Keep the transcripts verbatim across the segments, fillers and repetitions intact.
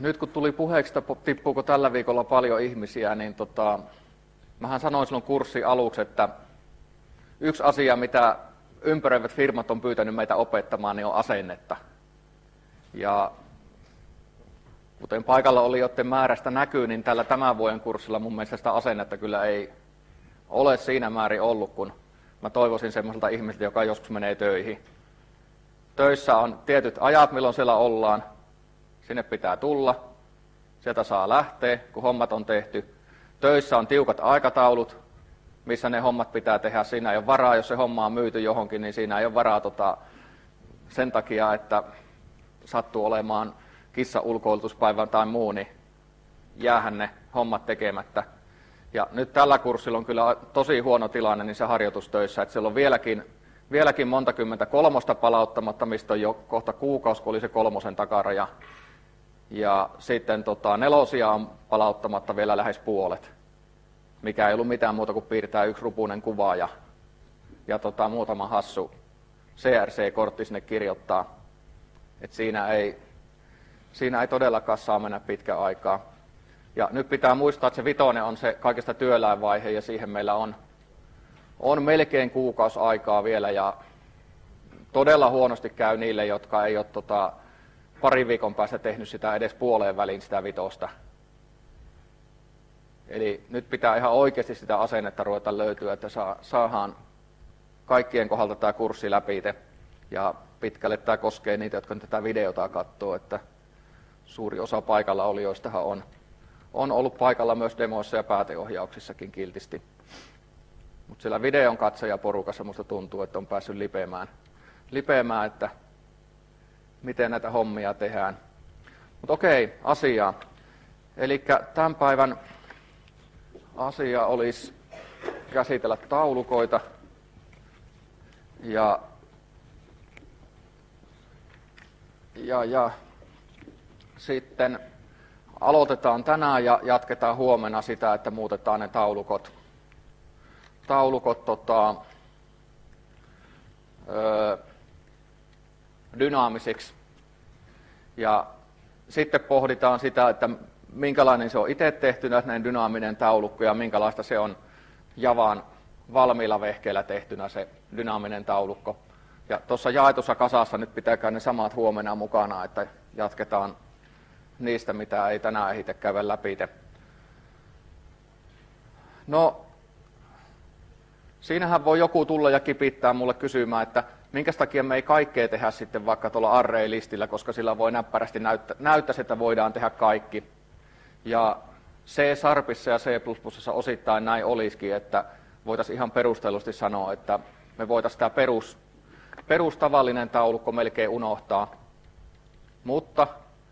nyt kun tuli puheeksi, että tippuuko tällä viikolla paljon ihmisiä, niin tota, mähän sanoin silloin kurssin aluksi, että yksi asia, mitä ympäröivät firmat on pyytänyt meitä opettamaan, niin on asennetta. Ja kuten paikalla oli, joten määrästä näkyy, niin tällä tämän vuoden kurssilla mun mielestä sitä asennetta kyllä ei ole siinä määrin ollut, kun mä toivoisin semmoiselta ihmiseltä, joka joskus menee töihin. Töissä on tietyt ajat, milloin siellä ollaan. Sinne pitää tulla. Sieltä saa lähteä, kun hommat on tehty. Töissä on tiukat aikataulut, missä ne hommat pitää tehdä. Siinä ei ole varaa, jos se homma on myyty johonkin, niin siinä ei ole varaa tota, sen takia, että sattuu olemaan kissa-ulkoilutuspäivä tai muu, niin jäähän ne hommat tekemättä. Ja nyt tällä kurssilla on kyllä tosi huono tilanne niissä harjoitustöissä, että siellä on vieläkin, vieläkin monta kymmentä kolmosta palauttamatta, mistä on jo kohta kuukausi, kun oli se kolmosen takaraja. Ja sitten tota, nelosia on palauttamatta vielä lähes puolet, mikä ei ollut mitään muuta kuin piirtää yksi rupunen kuva ja, ja tota, muutama hassu C R C-kortti sinne kirjoittaa. Et siinä, ei, siinä ei todellakaan saa mennä pitkä aikaa. Ja nyt pitää muistaa, että se vitonen on se kaikista työläinvaihe ja siihen meillä on, on melkein kuukausi aikaa vielä ja todella huonosti käy niille, jotka ei ole tota, pari viikon päästä tehnyt sitä edes puoleen väliin sitä vitosta. Eli nyt pitää ihan oikeasti sitä asennetta ruveta löytyä, että saa, saadaan kaikkien kohdalta tämä kurssi läpi. Ja pitkälle tämä koskee niitä, jotka tätä videota katsoo, että suuri osa paikalla olijoistahan on, on ollut paikalla myös demoissa ja pääteohjauksissakin kiltisti. Mutta siellä videon katsojaporukassa musta tuntuu, että on päässyt lipeämään, lipeämään että miten näitä hommia tehdään. Mutta okei, asiaa. Eli tämän päivän asia olisi käsitellä taulukoita. Ja, ja, ja sitten aloitetaan tänään ja jatketaan huomenna sitä, että muutetaan ne taulukot, taulukot tota, öö, dynaamisiksi. Ja sitten pohditaan sitä, että minkälainen se on itse tehtynä, näin dynaaminen taulukko, ja minkälaista se on Javan valmiilla vehkeillä tehtynä se dynaaminen taulukko. Ja tuossa jaetussa kasassa nyt pitääkää ne samat huomenna mukana, että jatketaan niistä, mitä ei tänään ehditä käydä läpi. No, siinähän voi joku tulla ja kipittää mulle kysymään, että minkä takia me ei kaikkea tehdä sitten vaikka tuolla array-listillä, koska sillä voi näppärästi näyttä, näyttäisi, että voidaan tehdä kaikki. Ja C-Sharpissa ja C plus plusissa osittain näin olisikin, että voitaisiin ihan perustellusti sanoa, että me voitaisiin tämä perus, perustavallinen taulukko melkein unohtaa. Mutta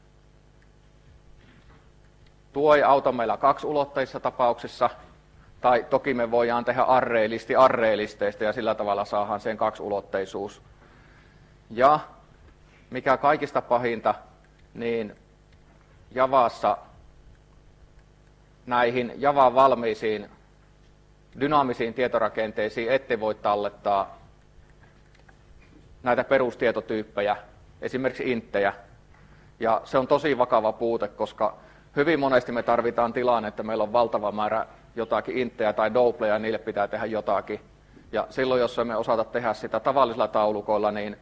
tuo ei auta meillä kaksiulotteisissa tapauksissa, tai toki me voidaan tehdä array-listi array-listeistä ja sillä tavalla saadaan sen kaksiulotteisuus. Ja mikä kaikista pahinta, niin Javassa näihin Javan valmiisiin dynaamisiin tietorakenteisiin ette voi tallettaa näitä perustietotyyppejä, esimerkiksi inttejä. Ja se on tosi vakava puute, koska hyvin monesti me tarvitaan tilanne, että meillä on valtava määrä jotakin inttejä tai doubleja, ja niille pitää tehdä jotakin. Ja silloin, jos emme osata tehdä sitä tavallisilla taulukoilla, niin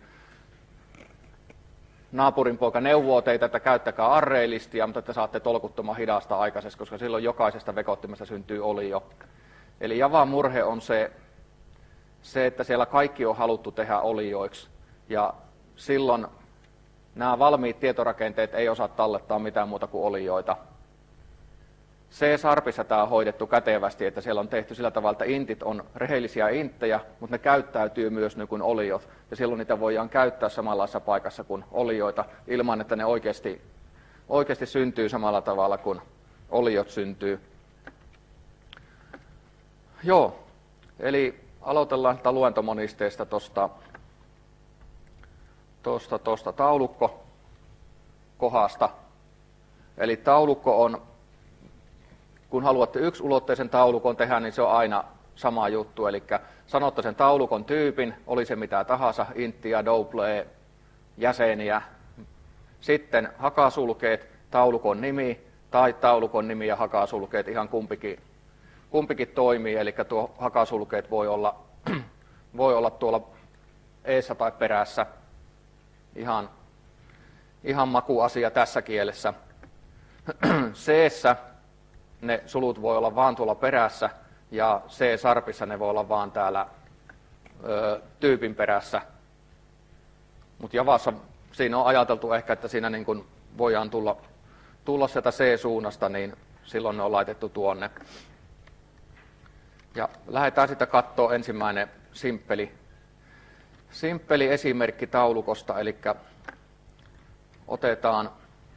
naapurin poika neuvoo teitä, että käyttäkää array-listiä, mutta te saatte tolkuttoman hidasta aikaisesti, koska silloin jokaisesta vekottimesta syntyy olio. Eli Javan murhe on se, se, että siellä kaikki on haluttu tehdä olioiksi, ja silloin nämä valmiit tietorakenteet ei osaa tallettaa mitään muuta kuin olioita. C-Sharpissa tämä on hoidettu kätevästi, että siellä on tehty sillä tavalla, että intit on rehellisiä inttejä, mutta ne käyttäytyy myös niin kuin oliot, ja silloin niitä voidaan käyttää samanlaisessa paikassa kuin olioita, ilman että ne oikeasti, oikeasti syntyy samalla tavalla kuin oliot syntyy. Joo, eli aloitellaan tätä luentomonisteesta tuosta tosta, tosta taulukko-kohdasta. Eli taulukko on, kun haluatte yksiulotteisen taulukon tehdä, niin se on aina sama juttu. Eli sanotte sen taulukon tyypin, oli se mitä tahansa, inttiä, doublea, jäseniä. Sitten hakasulkeet taulukon nimi tai taulukon nimi ja hakasulkeet, ihan kumpikin, kumpikin toimii, eli tuo hakasulkeet voi olla, voi olla tuolla eessä tai perässä, ihan, ihan makuasia tässä kielessä. C-ssä ne sulut voi olla vaan tuolla perässä ja C-sarpissa ne voi olla vaan täällä ö, tyypin perässä. Mutta Javassa siinä on ajateltu ehkä, että siinä niin kun voidaan tulla, tulla sieltä C-suunnasta, niin silloin ne on laitettu tuonne. Ja lähdetään sitten katsoa ensimmäinen simppeli, simppeli esimerkki taulukosta, eli otetaan,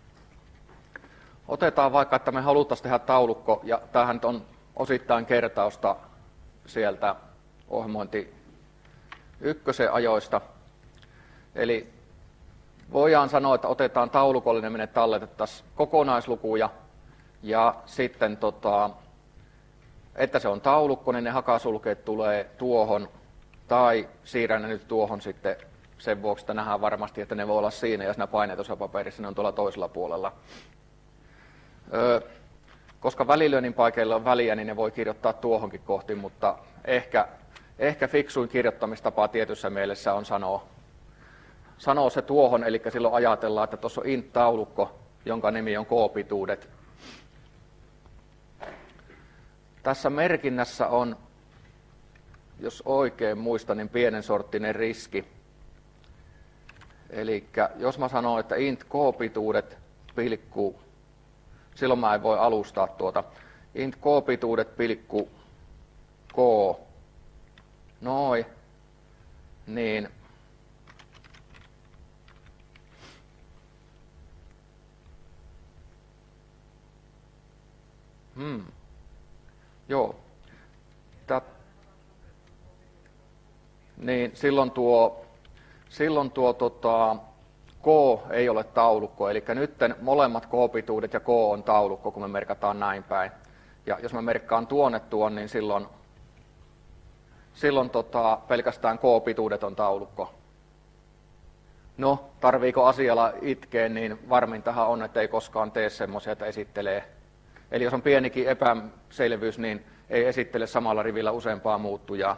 otetaan vaikka, että me haluttaisiin tehdä taulukko, ja tämähän on osittain kertausta sieltä ohjelmointi ykkösen ajoista. Eli voidaan sanoa, että otetaan taulukollinen, minne talletettaisiin kokonaislukuja, ja sitten, tota, että se on taulukko, niin ne hakasulkeet tulee tuohon, tai siirrän ne nyt tuohon sitten sen vuoksi, että nähdään varmasti, että ne voi olla siinä, ja siinä painetussa paperissa ne on tuolla toisella puolella. Öö, koska välilyönnin paikeilla on väliä, niin ne voi kirjoittaa tuohonkin kohti, mutta ehkä, ehkä fiksuin kirjoittamistapa tietyssä mielessä on sanoa, sanoa se tuohon, eli silloin ajatellaan, että tuossa on int-taulukko, jonka nimi on k-pituudet. Tässä merkinnässä on, jos oikein muistan, niin pienen sorttinen riski. Eli jos mä sanon, että int k-pituudet pilkku, silloin mä en voi alustaa tuota, int k-pituudet pilkku k, noin, niin hmm. Joo. Tät, niin silloin tuo, silloin tuo tota, K ei ole taulukko, eli nyt molemmat K-pituudet ja K on taulukko, kun me merkataan näin päin. Ja jos mä merkkaan tuonne tuon, niin silloin, silloin tota, pelkästään K-pituudet on taulukko. No, tarviiko asialla itkeä, niin varmintahan on, että ei koskaan tee semmoisia, että esittelee. Eli jos on pienikin epäselvyys, niin ei esittele samalla rivillä useampaa muuttujaa.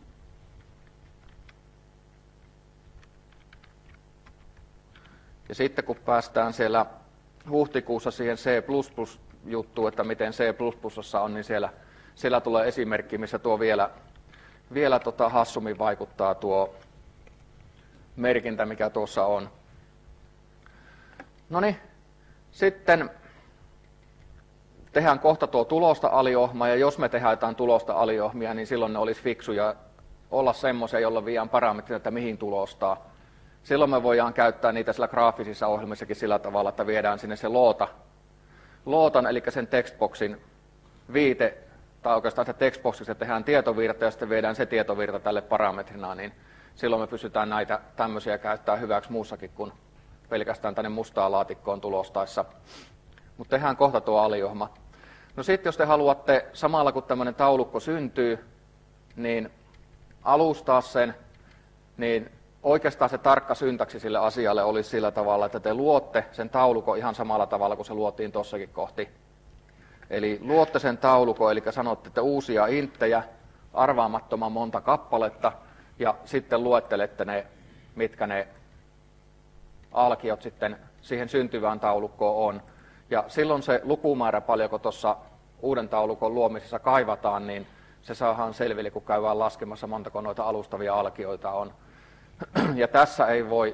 Ja sitten kun päästään siellä huhtikuussa siihen C plus plus -juttuun, että miten C plus plus on, niin siellä, siellä tulee esimerkki, missä tuo vielä, vielä tota hassummin vaikuttaa tuo merkintä, mikä tuossa on. No niin, sitten tehdään kohta tuo tulosta aliohma, ja jos me tehdään jotain tulosta aliohmia, niin silloin ne olisi fiksuja olla semmoisia, joilla viiään parametrit, että mihin tulostaa. Silloin me voidaan käyttää niitä siellä graafisissa ohjelmissakin sillä tavalla, että viedään sinne se loota, lootan, eli sen textboxin viite, tai oikeastaan se textboxissa tehdään tietovirta, ja sitten viedään se tietovirta tälle parametrina, niin silloin me pystytään näitä tämmöisiä käyttää hyväksi muussakin kuin pelkästään tänne mustaan laatikkoon tulostaessa. Mutta tehdään kohta tuo aliohma. No sitten jos te haluatte samalla kun tämmöinen taulukko syntyy, niin alustaa sen, niin oikeastaan se tarkka syntaksi sille asialle olisi sillä tavalla, että te luotte sen taulukon ihan samalla tavalla kuin se luotiin tuossakin kohti. Eli luotte sen taulukon, eli sanotte, että uusia inttejä, arvaamattoman monta kappaletta, ja sitten luettelette ne, mitkä ne alkiot sitten siihen syntyvään taulukkoon on. Ja silloin se lukumäärä, paljonko tuossa uuden taulukon luomisessa kaivataan, niin se saadaan selville, kun käydään laskemassa, montako noita alustavia alkioita on. Ja tässä ei voi,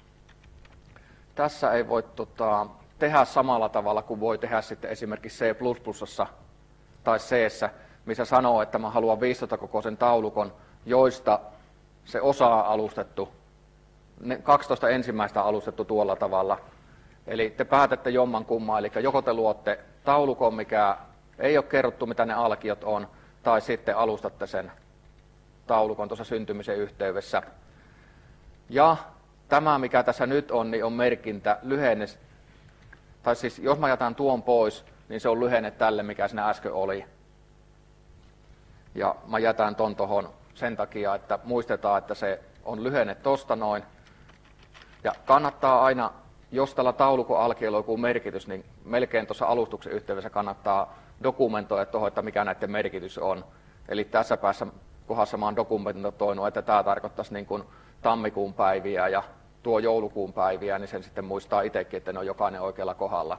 tässä ei voi tota, tehdä samalla tavalla kuin voi tehdä sitten esimerkiksi C plus plus tai C:ssä, missä sanoo, että mä haluan viisitoista kokoisen taulukon, joista se osa on alustettu, ne kaksitoista ensimmäistä on alustettu tuolla tavalla. Eli te päätätte jomman kumman, eli joko te luotte taulukon, mikä ei ole kerrottu, mitä ne alkiot on, tai sitten alustatte sen taulukon tuossa syntymisen yhteydessä. Ja tämä, mikä tässä nyt on, niin on merkintä lyhenne, tai siis jos mä jätän tuon pois, niin se on lyhenne tälle, mikä siinä äsken oli. Ja mä jätän ton tohon sen takia, että muistetaan, että se on lyhenne tosta noin. Ja kannattaa aina jos tällä taulukon alkiolla on joku merkitys, niin melkein tuossa alustuksen yhteydessä kannattaa dokumentoida tuohon, että mikä näiden merkitys on. Eli tässä päässä kohdassa mä oon dokumentoinut, että tämä tarkoittaisi niin kuin tammikuun päiviä ja tuo joulukuun päiviä, niin sen sitten muistaa itsekin, että ne on jokainen oikealla kohdalla.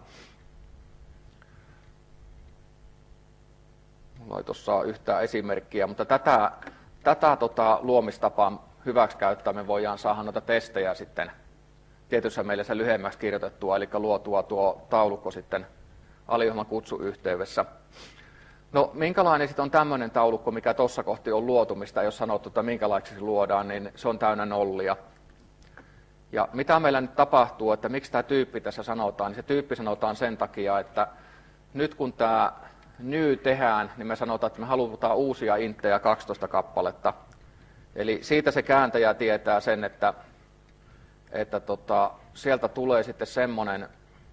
Mulla ei tuossa yhtään esimerkkiä, mutta tätä, tätä tota, luomistapaa hyväksi käyttää me voidaan saada noita testejä sitten tietyssä mielessä lyhyemmäksi kirjoitettua, eli luotua tuo taulukko sitten aliohjelman kutsuyhteydessä. No minkälainen sitten on tämmöinen taulukko, mikä tuossa kohti on luotumista, jos sanottu, että minkälaiseksi se luodaan, niin se on täynnä nollia. Ja mitä meillä nyt tapahtuu, että miksi tämä tyyppi tässä sanotaan, niin se tyyppi sanotaan sen takia, että nyt kun tämä new tehdään, niin me sanotaan, että me halutaan uusia inttejä kaksitoista kappaletta. Eli siitä se kääntäjä tietää sen, että, että tota, sieltä tulee sitten semmoinen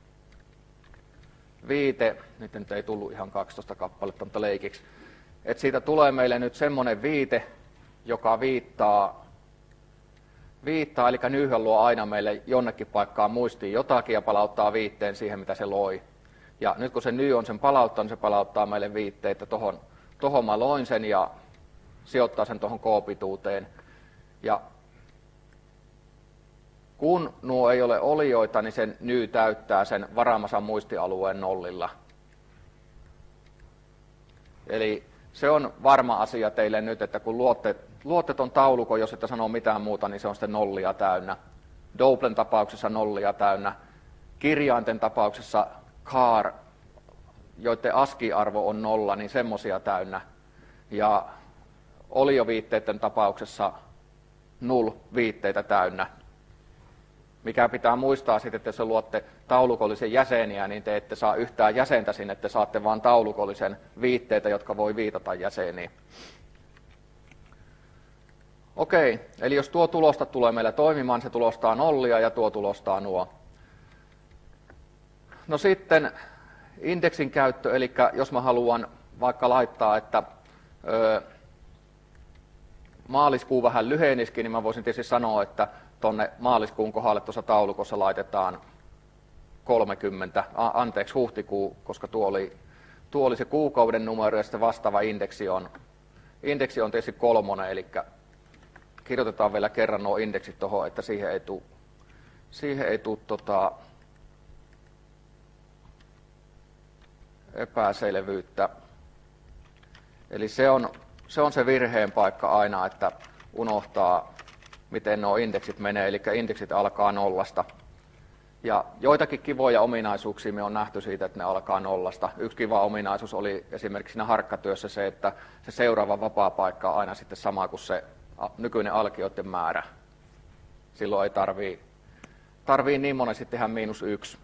viite, nyt nyt ei tullut ihan kaksitoista kappaletta, mutta leikiksi, että siitä tulee meille nyt semmoinen viite, joka viittaa, viittaa eli nyyhön luo aina meille jonnekin paikkaan muistiin jotakin ja palauttaa viitteen siihen, mitä se loi. Ja nyt kun se ny on sen palauttanut, se palauttaa meille viitteitä, tohon, tohon mä loin sen ja sijoittaa sen tuohon k-pituuteen. Ja kun nuo ei ole olioita, niin sen ny täyttää sen varaamansa muistialueen nollilla. Eli se on varma asia teille nyt, että kun luotte, luotte ton taulukon, jos ette sano mitään muuta, niin se on sitten nollia täynnä. Doublen tapauksessa nollia täynnä. Kirjainten tapauksessa char, joiden ASCII-arvo on nolla, niin semmoisia täynnä. Ja olioviitteiden tapauksessa null viitteitä täynnä. Mikä pitää muistaa sitten, että jos luotte taulukollisen jäseniä, niin te ette saa yhtään jäsentä sinne, että saatte vain taulukollisen viitteitä, jotka voi viitata jäseniin. Okei, eli jos tuo tulosta tulee meillä toimimaan, se tulostaa nollia ja tuo tulostaa nuo. No sitten indeksin käyttö, eli jos mä haluan vaikka laittaa, että ö, maaliskuu vähän lyhenisikin, niin mä voisin tietysti sanoa, että tuonne maaliskuun kohdalle tuossa taulukossa laitetaan kolmekymmentä, a, anteeksi huhtikuu, koska tuo oli, tuo oli se kuukauden numero ja sitten vastaava indeksi on, indeksi on tietysti kolmonen, eli kirjoitetaan vielä kerran nuo indeksit tuohon, että siihen ei tule siihen ei tule tota, epäselvyyttä. Eli se on, se on se virheen paikka aina, että unohtaa, miten nuo indeksit menee, eli indeksit alkaa nollasta. Ja joitakin kivoja ominaisuuksia me on nähty siitä, että ne alkaa nollasta. Yksi kiva ominaisuus oli esimerkiksi siinä harkkatyössä se, että se seuraava vapaa paikka on aina sitten sama kuin se nykyinen alkioiden määrä. Silloin ei tarvii, tarvii niin monesti tehdä miinus yksi.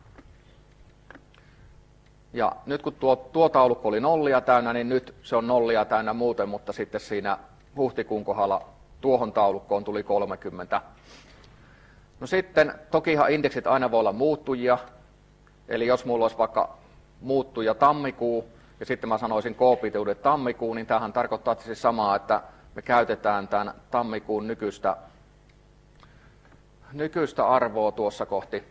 Ja nyt kun tuo, tuo taulukko oli nollia täynnä, niin nyt se on nollia täynnä muuten, mutta sitten siinä huhtikuun kohdalla tuohon taulukkoon tuli kolmekymmentä. No sitten, tokihan indeksit aina voi olla muuttujia, eli jos mulla olisi vaikka muuttuja tammikuu, ja sitten mä sanoisin k-pituuden tammikuu, niin tämähän tarkoittaa siis samaa, että me käytetään tämän tammikuun nykyistä, nykyistä arvoa tuossa kohti.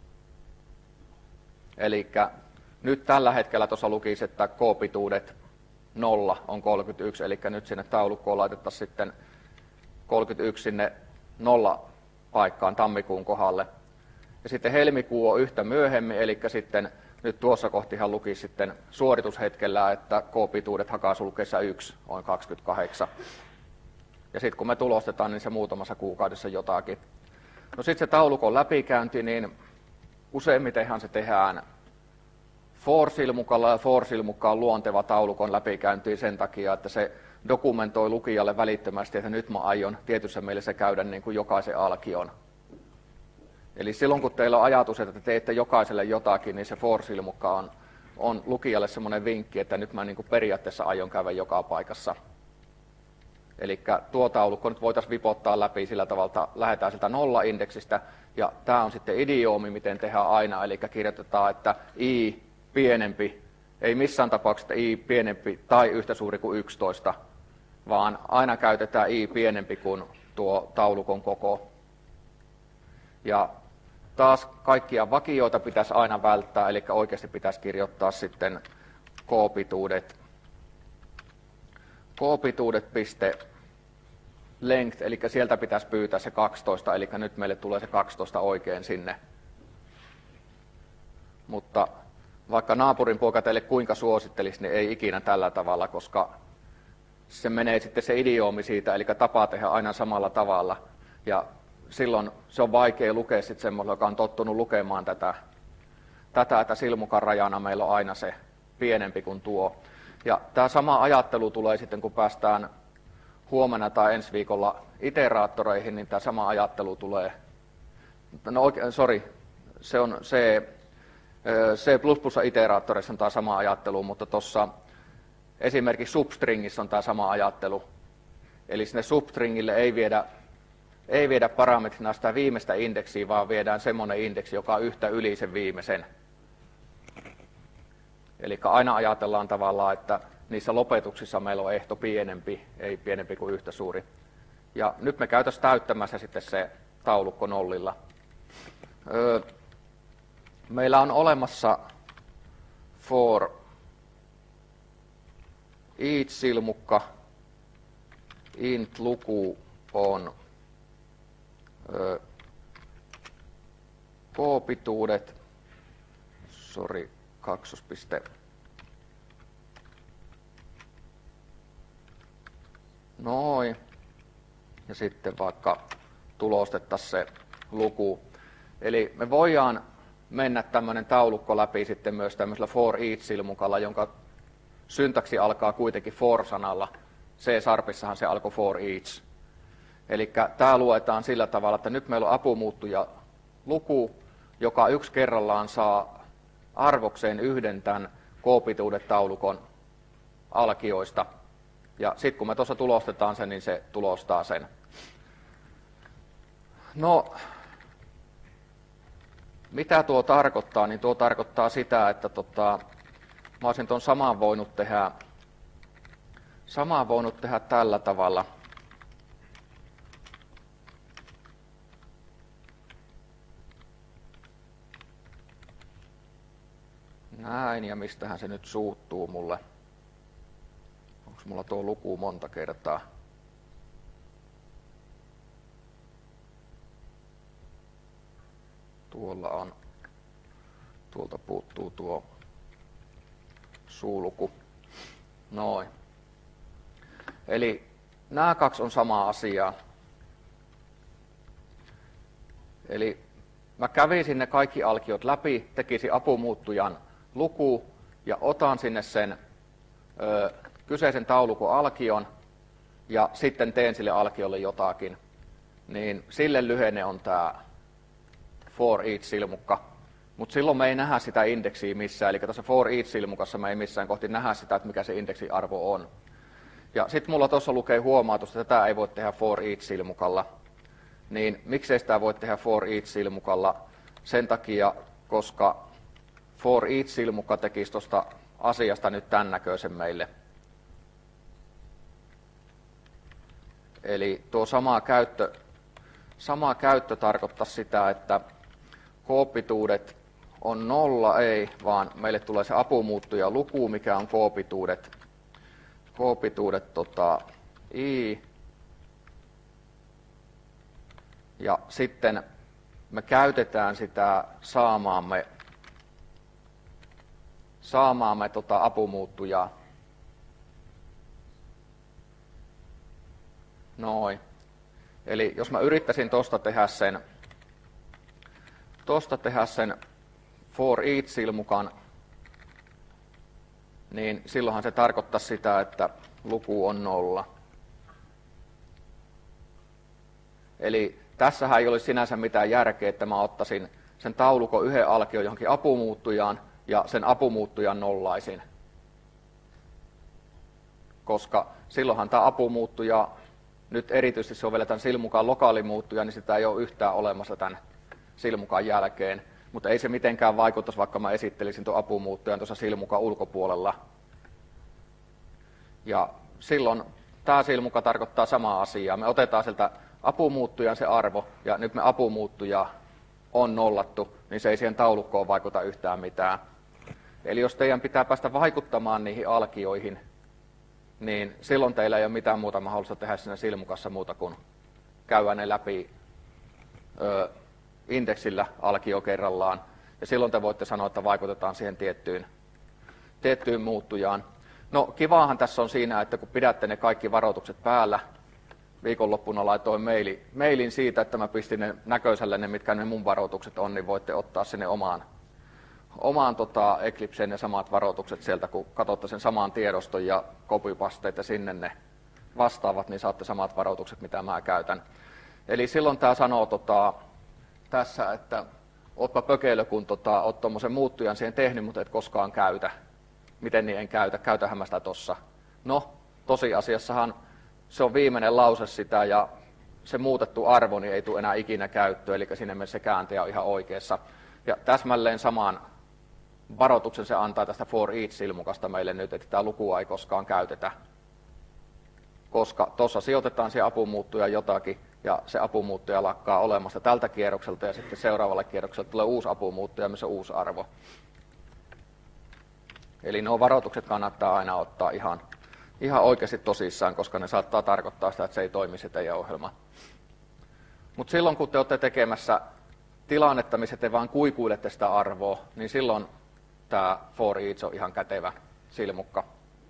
Eli nyt tällä hetkellä tuossa lukisi, että k-pituudet nolla on kolmekymmentäyksi, eli nyt sinne taulukkoon laitettaisiin sitten kolmekymmentäyksi sinne nolla paikkaan tammikuun kohdalle. Ja sitten helmikuu on yhtä myöhemmin, eli sitten nyt tuossa kohtihan luki sitten suoritushetkellä, että k-pituudet hakasulkeessa yksi on kaksikymmentäkahdeksan. Ja sitten kun me tulostetaan, niin se muutamassa kuukaudessa jotakin. No sitten se taulukon läpikäynti, niin useimmitenhan se tehdään for-silmukalla, ja for-silmukka on luonteva taulukon läpikäyntiin sen takia, että se dokumentoi lukijalle välittömästi, että nyt mä aion tietyssä mielessä käydä niin kuin jokaisen alkion. Eli silloin kun teillä on ajatus, että te teette jokaiselle jotakin, niin se for-silmukka on, on lukijalle semmoinen vinkki, että nyt mä niin kuin periaatteessa aion käydä joka paikassa. Eli tuo taulukko nyt voitaisiin vipottaa läpi sillä tavalla, että lähdetään sieltä nolla-indeksistä, ja tämä on sitten idioomi, miten tehdään aina, eli kirjoitetaan, että i pienempi, ei missään tapauksessa i pienempi tai yhtä suuri kuin yksitoista, vaan aina käytetään i pienempi kuin tuo taulukon koko. Ja taas kaikkia vakioita pitäisi aina välttää, eli oikeasti pitäisi kirjoittaa sitten k-pituudet, k-pituudet piste length, eli sieltä pitäisi pyytää se kaksitoista, eli nyt meille tulee se kaksitoista oikein sinne. Mutta vaikka naapurin poika teille kuinka suosittelisi, niin ei ikinä tällä tavalla, koska se menee sitten se idioomi siitä, eli tapa tehdä aina samalla tavalla. Ja silloin se on vaikea lukea sitten semmoisella, joka on tottunut lukemaan tätä, tätä, että silmukan rajana meillä on aina se pienempi kuin tuo. Ja tämä sama ajattelu tulee sitten, kun päästään huomenna tai ensi viikolla iteraattoreihin, niin tämä sama ajattelu tulee, no oikein, sorry, se on C, C++-iteraattoreissa on tämä sama ajattelu, mutta tuossa esimerkiksi substringissä on tämä sama ajattelu. Eli sinne substringille ei viedä, ei viedä parametrina sitä viimeistä indeksiä, vaan viedään semmoinen indeksi, joka on yhtä yli sen viimeisen. Eli aina ajatellaan tavallaan, että niissä lopetuksissa meillä on ehto pienempi, ei pienempi kuin yhtä suuri. Ja nyt me käytäisiin täyttämässä sitten se taulukko nollilla. Öö, meillä on olemassa for each silmukka int luku on öö, k-pituudet, sorry, kaksospiste. Noin. Ja sitten vaikka tulostettaisiin se luku. Eli me voidaan mennä tämmöinen taulukko läpi sitten myös tämmöisellä for each-silmukalla, jonka syntaksi alkaa kuitenkin for-sanalla. C-sharpissahan se alkoi for each. Eli tämä luetaan sillä tavalla, että nyt meillä on apumuuttuja luku, joka yksi kerrallaan saa arvokseen yhden tämän k-pituudet taulukon alkioista. Ja sitten kun me tuossa tulostetaan sen, niin se tulostaa sen. No, mitä tuo tarkoittaa? Niin tuo tarkoittaa sitä, että tota, mä olisin tuon saman voinut tehdä, saman voinut tehdä tällä tavalla. Näin, ja mistähän se nyt suuttuu mulle? Onko mulla tuo luku monta kertaa? Tuolla on, tuolta puuttuu tuo suuluku. Noin. Eli nämä kaksi on samaa asiaa. Eli mä kävisin ne kaikki alkiot läpi, tekisin apumuuttujan luku ja otan sinne sen ö, kyseisen taulukon alkion ja sitten teen sille alkiolle jotakin. Niin sille lyhenne on tämä for each-silmukka. Mutta silloin me ei nähdä sitä indeksiä missään, eli tässä for each-silmukassa me ei missään kohti nähdä sitä, että mikä se indeksiarvo on. Ja sitten mulla tuossa lukee huomautus, että tätä ei voi tehdä for each-silmukalla. Niin miksei sitä voi tehdä for each-silmukalla? Sen takia, koska for each-silmukka tekisi tuosta asiasta nyt tämän näköisen meille. Eli tuo sama käyttö, sama käyttö tarkoittaa sitä, että k-pituudet on nolla, ei, vaan meille tulee se apumuuttuja luku, mikä on k-pituudet, k-pituudet tota, i. Ja sitten me käytetään sitä saamaamme, saamaamme tota apumuuttujaa. Noin. Eli jos mä yrittäisin tosta tehdä sen, tosta tehdä sen for each-silmukan, niin silloinhan se tarkoittaa sitä, että luku on nolla. Eli tässähän ei olisi sinänsä mitään järkeä, että mä ottaisin sen taulukon yhden alkion johonkin apumuuttujaan ja sen apumuuttujan nollaisin. Koska silloinhan tämä apumuuttuja, nyt erityisesti sovelletaan silmukaan lokaalimuuttuja, niin sitä ei ole yhtään olemassa tämän silmukan jälkeen. Mutta ei se mitenkään vaikuttaisi, vaikka mä esittelisin tuon apumuuttujan tuossa silmukan ulkopuolella. Ja silloin tämä silmuka tarkoittaa samaa asiaa. Me otetaan sieltä apumuuttujan se arvo, ja nyt me apumuuttuja on nollattu, niin se ei siihen taulukkoon vaikuta yhtään mitään. Eli jos teidän pitää päästä vaikuttamaan niihin alkioihin, niin silloin teillä ei ole mitään muuta mahdollista tehdä siinä silmukassa muuta kuin käydä ne läpi ö, indeksillä alkio kerrallaan. Ja silloin te voitte sanoa, että vaikutetaan siihen tiettyyn, tiettyyn muuttujaan. No kivaahan tässä on siinä, että kun pidätte ne kaikki varoitukset päällä, viikonloppuna laitoin maili, mailin siitä, että mä pistin ne näköiselle ne, mitkä ne mun varoitukset on, niin voitte ottaa sinne omaan, omaan tota, Eclipseen ne samat varoitukset sieltä, kun katsotte sen saman tiedoston ja copypasteita sinne ne vastaavat, niin saatte samat varoitukset, mitä mä käytän. Eli silloin tämä sanoo tota, tässä, että ootpa pökeilö, kun tota, oot tuommoisen muuttujan siihen tehnyt, mutta et koskaan käytä. Miten niin en käytä? Käytähän mä sitä tossa. No, tosiasiassahan se on viimeinen lause sitä, ja se muutettu arvo niin ei tule enää ikinä käyttöön, eli siinä mielessä se kääntäjä on ihan oikeassa. Ja täsmälleen saman varoituksen se antaa tästä for each-silmukasta meille nyt, että tämä lukua ei koskaan käytetä. Koska tuossa sijoitetaan siihen apumuuttuja jotakin, ja se apumuuttuja lakkaa olemasta tältä kierrokselta, ja sitten seuraavalle kierrokselle tulee uusi apumuuttuja, missä on uusi arvo. Eli nuo varoitukset kannattaa aina ottaa ihan, ihan oikeasti tosissaan, koska ne saattaa tarkoittaa sitä, että se ei toimi se teidän ohjelma. Mutta silloin, kun te olette tekemässä tilannetta, missä te vaan kuikuilette sitä arvoa, niin silloin tämä for each on ihan kätevä silmukka.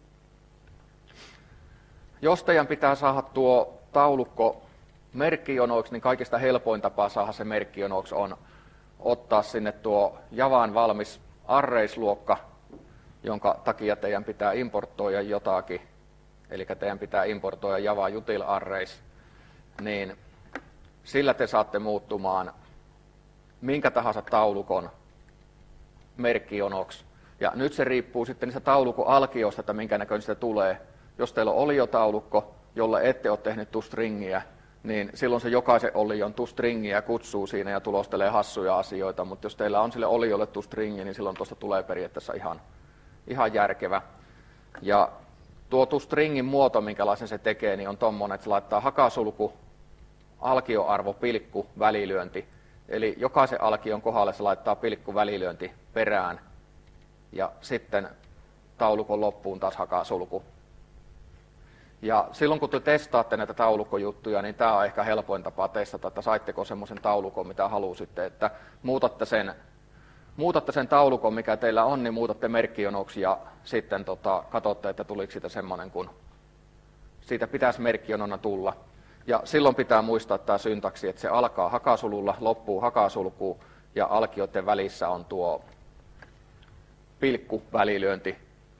Jos teidän pitää saada tuo taulukko merkkijonoiksi, niin kaikista helpoin tapa saada se merkkijonoiksi on ottaa sinne tuo Javaan valmis arrays-luokka, jonka takia teidän pitää importoida jotakin, eli teidän pitää importoida Java util arrays, niin sillä te saatte muuttumaan minkä tahansa taulukon merkkijonoksi. Ja nyt se riippuu sitten niistä taulukon alkioista, että minkä näköinen sitä tulee. Jos teillä on oliotaulukko, jolle ette ole tehnyt toStringiä, niin silloin se jokaisen olion toStringiä kutsuu siinä ja tulostelee hassuja asioita, mutta jos teillä on sille oliolle toStringi, niin silloin tuosta tulee periaatteessa ihan, ihan järkevä. Ja tuo toStringin muoto, minkälaisen se tekee, niin on tommonen, että se laittaa hakasulku, alkioarvo, pilkku, välilyönti. Eli jokaisen alkion kohdalle se laittaa pilkku, välilyönti perään ja sitten taulukon loppuun taas hakasulku. Ja silloin kun te testaatte näitä taulukkojuttuja, niin tämä on ehkä helpoin tapa testata, että saitteko semmoisen taulukon, mitä halusitte, että muutatte sen, muutatte sen taulukon, mikä teillä on, niin muutatte merkkijonoksi ja sitten tota, katsotte, että tuliko siitä semmoinen, kun siitä pitäisi merkkijonona tulla. Ja silloin pitää muistaa tämä syntaksi, että se alkaa hakasululla, loppuu hakasulkuun ja alkioiden välissä on tuo pilkku välilyönti.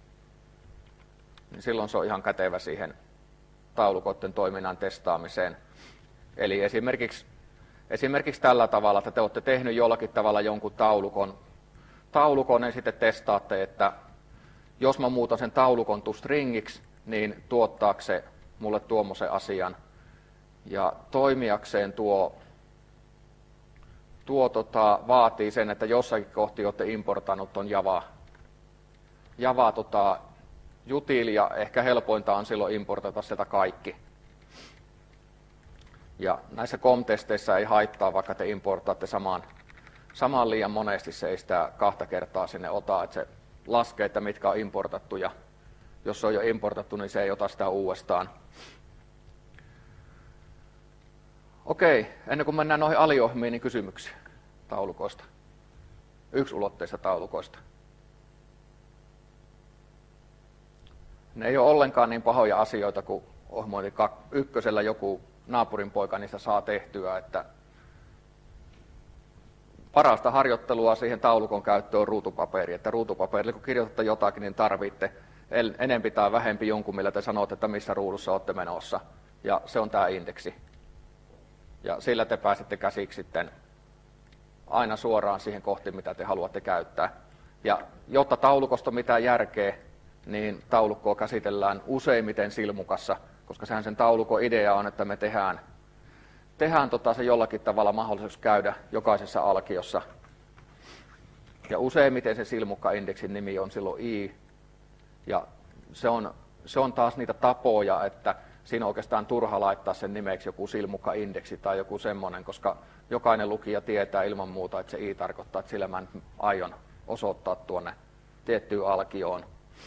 Niin silloin se on ihan kätevä siihen taulukoiden toiminnan testaamiseen. Eli esimerkiksi, esimerkiksi tällä tavalla, että te olette tehnyt jollakin tavalla jonkun taulukon, taulukon ja sitten testaatte, että jos mä muutan sen taulukon toStringiksi, niin tuottaako se mulle tuommoisen asian. Ja toimijakseen tuo, tuo tota, vaatii sen, että jossakin kohti olette importannut on Java, Java tota, util, ja ehkä helpointa on silloin importata sieltä kaikki. Ja näissä com-testeissä ei haittaa, vaikka te importaatte samaan, samaan liian monesti, se ei sitä kahta kertaa sinne ota, että se laskee, että mitkä on importattu, ja jos se on jo importattu, niin se ei ota sitä uudestaan. Okei, ennen kuin mennään noihin aliohjelmiin, niin kysymyksiä taulukoista. Yksiulotteista taulukoista. Ne ei ole ollenkaan niin pahoja asioita, kuin ohjelmointi ykkösellä joku naapurin poika niistä saa tehtyä, että parasta harjoittelua siihen taulukon käyttöön on ruutupaperi, että ruutupaperilla kun kirjoitatte jotakin, niin tarvitte enempi tai vähempi jonkun, millä te sanotte, että missä ruudussa olette menossa, ja se on tämä indeksi. Ja sillä te pääsette käsiksi sitten aina suoraan siihen kohti, mitä te haluatte käyttää. Ja jotta taulukosta on mitään järkeä, niin taulukkoa käsitellään useimmiten silmukassa, koska sehän sen taulukon idea on, että me tehdään, tehdään tota se jollakin tavalla mahdolliseksi käydä jokaisessa alkiossa. Ja useimmiten se silmukka-indeksin nimi on silloin i, ja se on, se on taas niitä tapoja, että siinä on oikeastaan turha laittaa sen nimeksi joku silmukkaindeksi tai joku semmoinen, koska jokainen lukija tietää ilman muuta, että se i tarkoittaa, että sillä mä nyt aion osoittaa tuonne tiettyyn alkioon.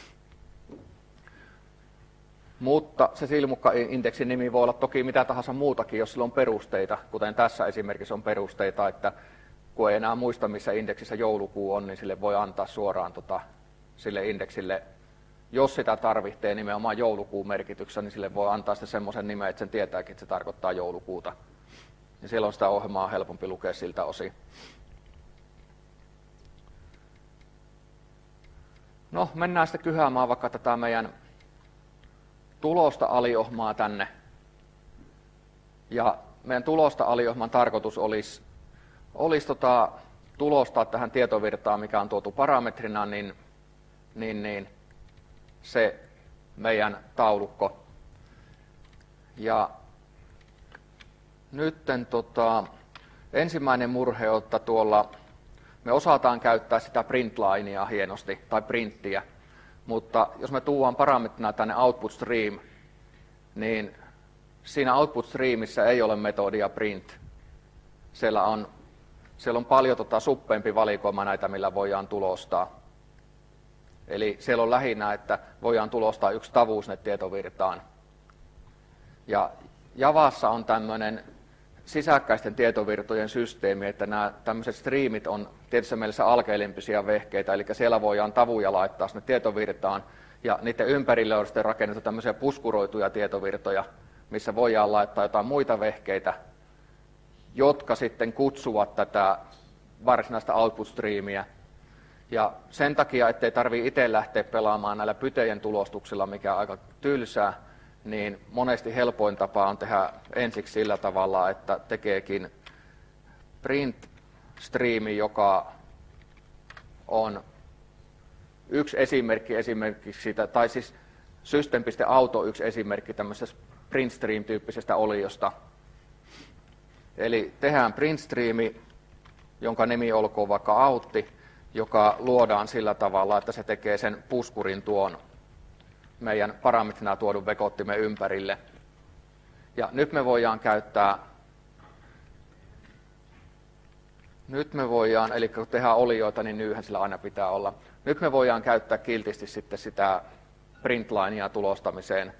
Mutta se silmukkaindeksin nimi voi olla toki mitä tahansa muutakin, jos sillä on perusteita, kuten tässä esimerkiksi on perusteita, että kun ei enää muista, missä indeksissä joulukuu on, niin sille voi antaa suoraan tota, sille indeksille, jos sitä tarvitsee nimenomaan joulukuun merkityksessä, niin sille voi antaa sitten semmoisen nimen, että sen tietääkin, että se tarkoittaa joulukuuta. Ja silloin sitä ohjelmaa on helpompi lukea siltä osin. No, mennään sitten kyhäämään vaikka tätä meidän tulosta aliohmaa tänne. Ja meidän tulosta aliohman tarkoitus olisi, olisi tota, tulostaa tähän tietovirtaan, mikä on tuotu parametrina, niin, niin, niin se meidän taulukko. Ja nytten tota, ensimmäinen murhe on, että tuolla me osataan käyttää sitä printlinea hienosti, tai printtiä, mutta jos me tuodaan parametrina tänne output stream, niin siinä output streamissa ei ole metodia print. Siellä on, siellä on paljon tota suppeempi valikoima näitä, millä voidaan tulostaa. Eli siellä on lähinnä, että voidaan tulostaa yksi tavu sinne tietovirtaan. Ja Javassa on tämmöinen sisäkkäisten tietovirtojen systeemi, että nämä tämmöiset streamit on tietyssä mielessä alkeelempisia vehkeitä, eli siellä voidaan tavuja laittaa sinne tietovirtaan, ja niiden ympärille on sitten rakennettu tämmöisiä puskuroituja tietovirtoja, missä voidaan laittaa jotain muita vehkeitä, jotka sitten kutsuvat tätä varsinaista output-streamiä. Ja sen takia, ettei tarvitse itse lähteä pelaamaan näillä pytejen tulostuksilla, mikä on aika tylsää, niin monesti helpoin tapa on tehdä ensiksi sillä tavalla, että tekeekin print-streami, joka on yksi esimerkki esimerkiksi siitä, tai siis system.auto yksi esimerkki tämmöisestä printstream-tyyppisestä oliosta. Eli tehdään printstreami, jonka nimi olkoon vaikka autti, joka luodaan sillä tavalla, että se tekee sen puskurin tuon meidän parametrina tuodun vekottimen ympärille. Ja nyt me voidaan käyttää, nyt me voidaan, eli kun tehdään olioita, niin nyyhän sillä aina pitää olla. Nyt me voidaan käyttää kiltisti sitten sitä printlinea tulostamiseen.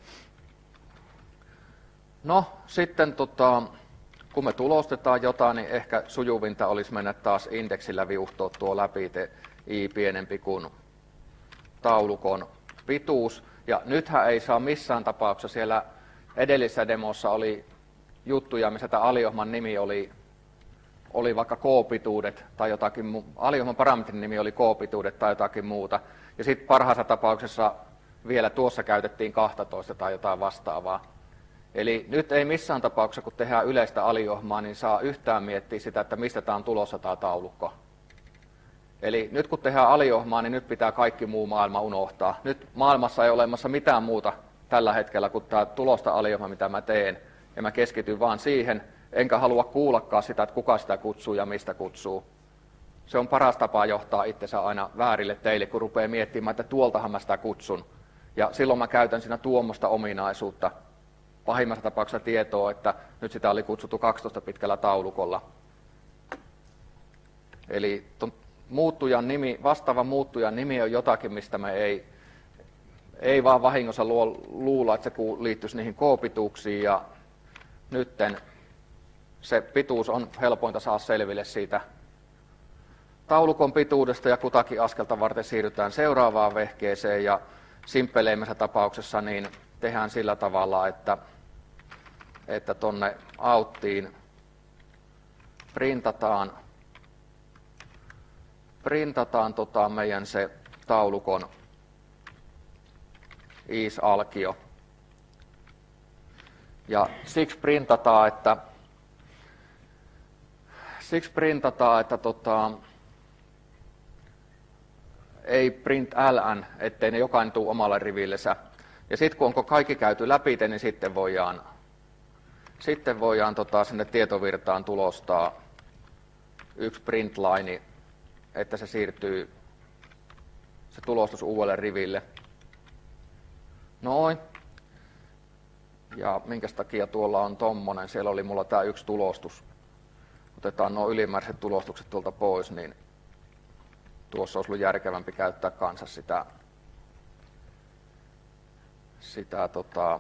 No, sitten tota, kun me tulostetaan jotain, niin ehkä sujuvinta olisi mennä taas indeksillä viuhtoa tuo läpi te i pienempi kuin taulukon pituus. Ja nythän ei saa missään tapauksessa, siellä edellisessä demossa oli juttuja, missä tämä aliohman nimi oli, oli vaikka k-pituudet tai jotakin muuta. Aliohman parametrin nimi oli k-pituudet tai jotakin muuta. Ja sitten parhaassa tapauksessa vielä tuossa käytettiin kaksitoista tai jotain vastaavaa. Eli nyt ei missään tapauksessa, kun tehdään yleistä aliohmaa, niin saa yhtään miettiä sitä, että mistä tämä on tulossa tämä taulukko. Eli nyt kun tehdään aliohmaa, niin nyt pitää kaikki muu maailma unohtaa. Nyt maailmassa ei ole olemassa mitään muuta tällä hetkellä kuin tämä tulosta aliohma, mitä mä teen. Ja mä keskityn vaan siihen, enkä halua kuullakaan sitä, että kuka sitä kutsuu ja mistä kutsuu. Se on paras tapa johtaa itsensä aina väärille teille, kun rupeaa miettimään, että tuoltahan mä sitä kutsun. Ja silloin mä käytän siinä tuommoista ominaisuutta. Pahimmassa tapauksessa tietoa, että nyt sitä oli kutsuttu kaksitoista pitkällä taulukolla. Eli muuttujan nimi, vastaava muuttujan nimi on jotakin, mistä me ei, ei vaan vahingossa luulla, että se liittyisi niihin k-pituuksiin. Ja nytten se pituus on helpointa saada selville siitä taulukon pituudesta, ja kutakin askelta varten siirrytään seuraavaan vehkeeseen. Ja simppeleimmessä tapauksessa niin tehdään sillä tavalla, että että tuonne outtiin printataan, printataan tota meidän se taulukon is-alkio. Ja siksi printataan, että, siksi printataan, että tota, ei print ln, ettei ne jokainen tule omalle rivillensä. Ja sitten kun onko kaikki käyty läpi, niin sitten voidaan Sitten voidaan tota, sinne tietovirtaan tulostaa yksi printline, että se siirtyy se tulostus uudelle riville. Noin. Ja minkä takia tuolla on tommonen, siellä oli mulla tää yksi tulostus. Otetaan nuo ylimääräiset tulostukset tuolta pois, niin tuossa olisi ollut järkevämpi käyttää kanssa sitä, sitä tota...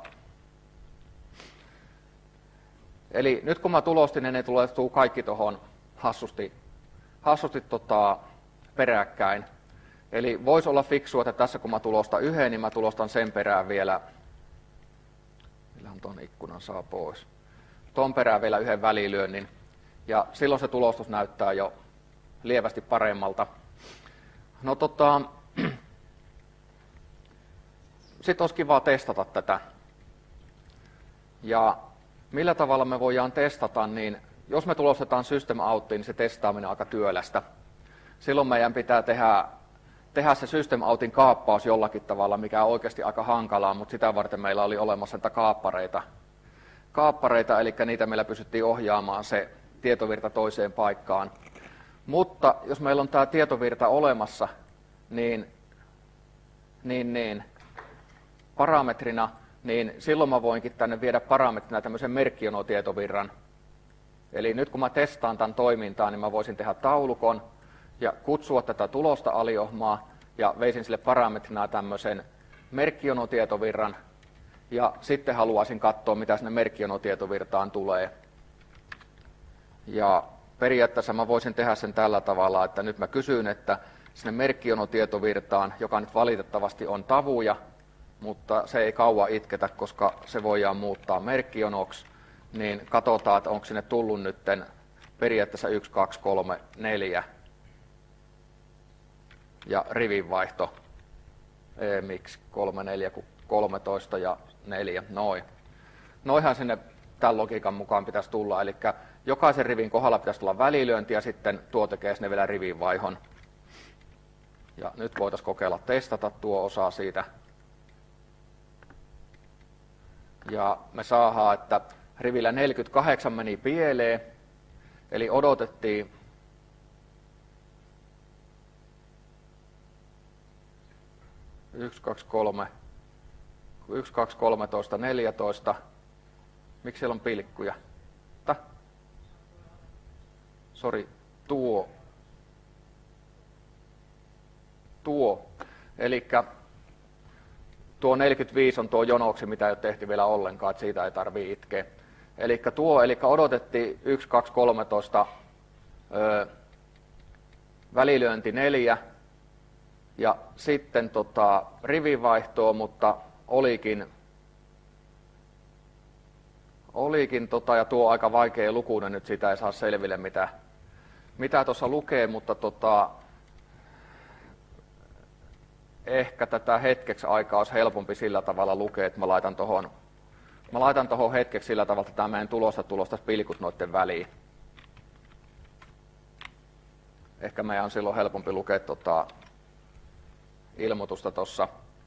Eli nyt kun mä tulostin, niin ne tulee kaikki tuohon hassusti, hassusti tota, peräkkäin. Eli voisi olla fiksua, että tässä kun mä tulostan yhden, niin mä tulostan sen perään vielä, millähän tuon ikkunan saa pois, tuon perään vielä yhden välilyönnin. Ja silloin se tulostus näyttää jo lievästi paremmalta. No tota, sitten olisi kiva testata tätä. Ja millä tavalla me voidaan testata, niin jos me tulostetaan system outtiin, niin se testaaminen on aika työlästä. Silloin meidän pitää tehdä, tehdä se system outin kaappaus jollakin tavalla, mikä on oikeasti aika hankalaa, mutta sitä varten meillä oli olemassa näitä kaappareita. Kaappareita, eli niitä meillä pystyttiin ohjaamaan se tietovirta toiseen paikkaan. Mutta jos meillä on tämä tietovirta olemassa, niin, niin, niin parametrina, niin silloin mä voinkin tänne viedä parametrina tämmöisen merkkionotietovirran. Eli nyt kun mä testaan tämän toimintaa, niin mä voisin tehdä taulukon ja kutsua tätä tulosta aliohmaa ja veisin sille parametrina tämmöisen merkkionotietovirran ja sitten haluaisin katsoa, mitä sinne merkkionotietovirtaan tulee. Ja periaatteessa mä voisin tehdä sen tällä tavalla, että nyt mä kysyn, että sinne merkkionotietovirtaan, joka nyt valitettavasti on tavuja, mutta se ei kauan itketä, koska se voidaan muuttaa merkkionoksi, niin katsotaan, että onko sinne tullut nytten periaatteessa yksi, kaksi, kolme, neljä ja rivinvaihto, ei, miksi kolme, neljä, kolmetoista ja neljä, noin. Noihan sinne tämän logiikan mukaan pitäisi tulla, eli jokaisen rivin kohdalla pitäisi tulla välilyönti ja sitten tuo tekee sinne vielä rivinvaihon. Ja nyt voitaisiin kokeilla testata tuo osa siitä. Ja me saadaan, että rivillä neljäkymmentäkahdeksan meni pieleen, eli odotettiin yksi, kaksi, kolme, yksi, kaksi, kolmetoista, neljätoista. Miksi siellä on pilkkuja? Ta? Sori, tuo. Tuo. Elikkä tuo neljäkymmentäviisi on tuo jonoksi, mitä ei ole tehty vielä ollenkaan, että siitä ei tarvitse itkeä. Eli tuo, eli odotettiin yksi, kaksi, kolmetoista, öö, välilyönti neljä ja sitten tota, rivivaihtoa, mutta olikin, olikin tota, ja tuo aika vaikea lukuinen nyt, sitä ei saa selville mitä, mitä tuossa lukee, mutta tota, ehkä tätä hetkeksi aikaa olisi helpompi sillä tavalla lukea, että mä laitan tuohon mä laitan tuohon hetkeksi sillä tavalla, että tämä meidän tulosta tulostaisi pilkut noiden väliin. Ehkä meidän on silloin helpompi lukea tota ilmoitusta tuossa.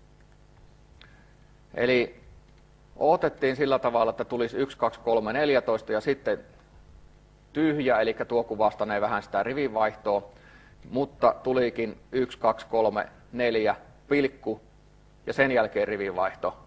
Eli odotettiin sillä tavalla, että tulisi yksi, kaksi, kolme, neljätoista ja sitten tyhjä, eli tuo kuvastanee vähän sitä rivinvaihtoa, mutta tulikin yksi, kaksi, kolme, neljä, pilkku ja sen jälkeen rivinvaihto.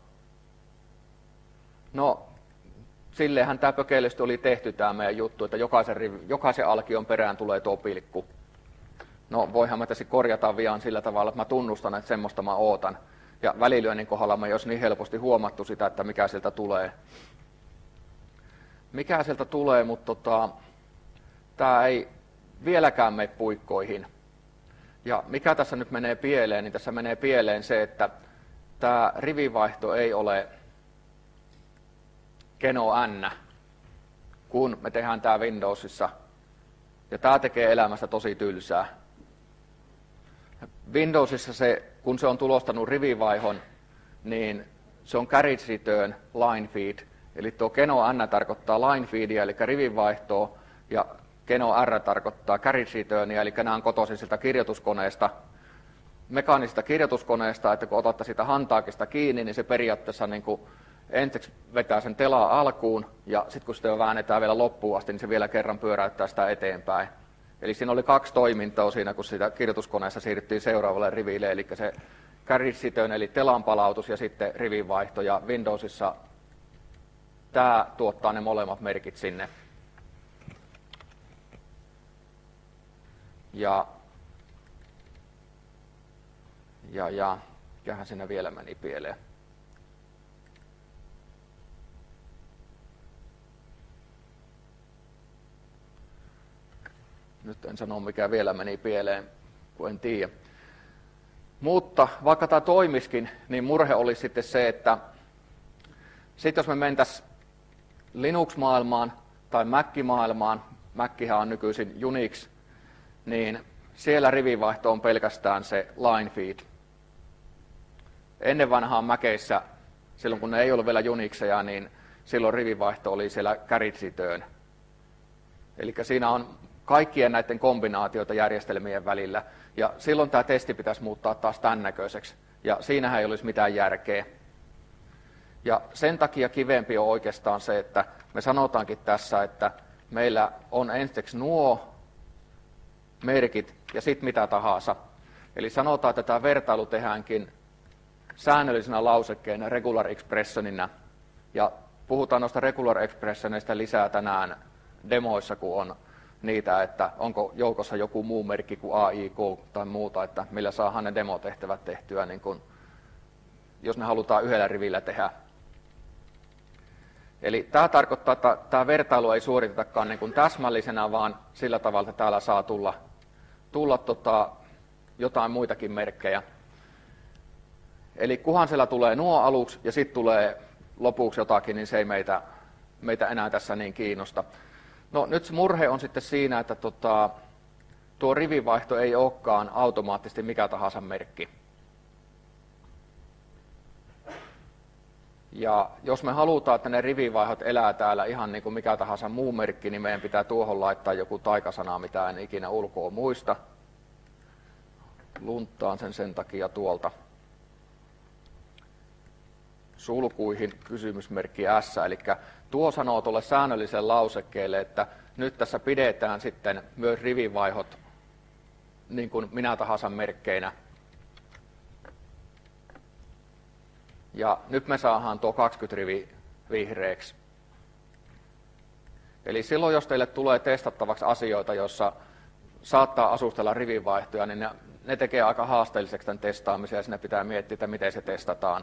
No, silleenhän tämä pökeellisesti oli tehty tämä meidän juttu, että jokaisen, rivi, jokaisen alkion perään tulee tuo pilkku. No, voihan mä tässä korjata vian sillä tavalla, että mä tunnustan, että semmoista mä ootan. Ja välilyönnin kohdalla mä ei olisi niin helposti huomattu sitä, että mikä sieltä tulee. Mikä sieltä tulee, mutta tota, tämä ei vieläkään mene puikkoihin. Ja mikä tässä nyt menee pieleen, niin tässä menee pieleen se, että tämä rivivaihto ei ole Keno N, kun me tehdään tämä Windowsissa. Ja tämä tekee elämästä tosi tylsää. Windowsissa se, kun se on tulostanut rivivaihon, niin se on carriage return line feed. Eli tuo Keno N tarkoittaa line feedia, eli rivivaihtoa, ja Keno R tarkoittaa carriage returnia, eli nämä on kotoisin siltä kirjoituskoneesta, mekaanisesta kirjoituskoneesta, että kun otatte sitä hantaakista kiinni, niin se periaatteessa niin kuin ensiksi vetää sen telaa alkuun, ja sitten kun sitä väännetään vielä loppuun asti, niin se vielä kerran pyöräyttää sitä eteenpäin. Eli siinä oli kaksi toimintoa siinä, kun sitä kirjoituskoneessa siirryttiin seuraavalle riville, eli se carriage return, eli telan palautus, ja sitten rivinvaihto, ja Windowsissa tämä tuottaa ne molemmat merkit sinne. Ja, ja, ja mikähän siinä vielä meni pieleen. Nyt en sano, mikä vielä meni pieleen, kun en tiedä. Mutta vaikka tämä toimiskin, niin murhe olisi sitten se, että sitten jos me mentäisiin Linux-maailmaan tai Mac-maailmaan, Mac-hän on nykyisin Unix, niin siellä rivivaihto on pelkästään se line feed. Ennen vanhaan Maceissä, silloin kun ne ei ollut vielä Unixeja, niin silloin rivivaihto oli siellä carriage-return. Eli siinä on kaikkien näiden kombinaatioita järjestelmien välillä. Ja silloin tämä testi pitäisi muuttaa taas tämän näköiseksi. Ja siinähän ei olisi mitään järkeä. Ja sen takia kivempi on oikeastaan se, että me sanotaankin tässä, että meillä on ensiksi nuo merkit ja sitten mitä tahansa. Eli sanotaan, että tämä vertailu tehdäänkin säännöllisenä lausekkeena regular expressionina. Ja puhutaan noista regular expressioneista lisää tänään demoissa, kun on niitä, että onko joukossa joku muu merkki kuin A I K tai muuta, että millä saadaan ne demotehtävät tehtyä, niin kun, jos ne halutaan yhdellä rivillä tehdä. Eli tämä tarkoittaa, että tämä vertailu ei suoritetakaan niin kuin täsmällisenä, vaan sillä tavalla, että täällä saa tulla, tulla tota, jotain muitakin merkkejä. Eli kunhan siellä tulee nuo aluksi ja sitten tulee lopuksi jotakin, niin se ei meitä, meitä enää tässä niin kiinnosta. No nyt se murhe on sitten siinä, että tota, tuo rivivaihto ei olekaan automaattisesti mikä tahansa merkki. Ja jos me halutaan, että ne rivivaihot elää täällä ihan niin kuin mikä tahansa muu merkki, niin meidän pitää tuohon laittaa joku taikasana, mitä en ikinä ulkoa muista. Lunttaan sen sen takia tuolta sulkuihin kysymysmerkki S, eli tuo sanoo tuolle säännölliselle lausekkeelle, että nyt tässä pidetään sitten myös rivivaihot niin kuin minä tahansa merkkeinä. Ja nyt me saadaan tuo kaksikymmentä rivi vihreäksi. Eli silloin, jos teille tulee testattavaksi asioita, joissa saattaa asustella rivivaihtoja, niin ne, ne tekee aika haasteelliseksi tämän testaamisen, ja sinne pitää miettiä, että miten se testataan.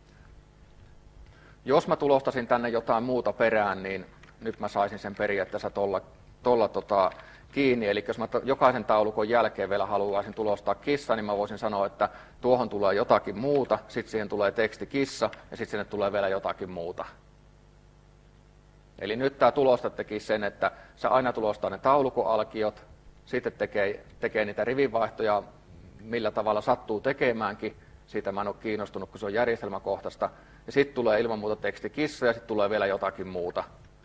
Jos mä tulostasin tänne jotain muuta perään, niin nyt mä saisin sen periaatteessa tuolla, tuolla tota, kiinni. Eli jos mä jokaisen taulukon jälkeen vielä haluaisin tulostaa kissa, niin mä voisin sanoa, että tuohon tulee jotakin muuta, sitten siihen tulee teksti kissa, ja sitten sinne tulee vielä jotakin muuta. Eli nyt tämä tulosta teki sen, että se aina tulostaa ne taulukoalkiot, sitten tekee, tekee niitä rivivaihtoja, millä tavalla sattuu tekemäänkin. Siitä mä en ole kiinnostunut, kun se on järjestelmäkohtaista. Ja sitten tulee ilman muuta teksti kissa ja sitten tulee vielä jotakin muuta.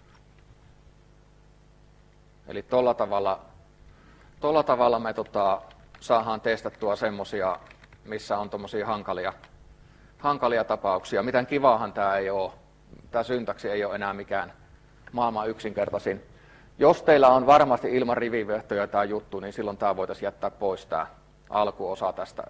Eli tuolla tavalla, tolla tavalla me tota, saadaan testattua semmoisia, missä on tommosia hankalia, hankalia tapauksia. Mitään kivaahan tämä ei ole. Tämä syntaksi ei ole enää mikään maailman yksinkertaisin. Jos teillä on varmasti ilman rivivehtoja tämä juttu, niin silloin tämä voitaisiin jättää pois tämä alkuosa tästä.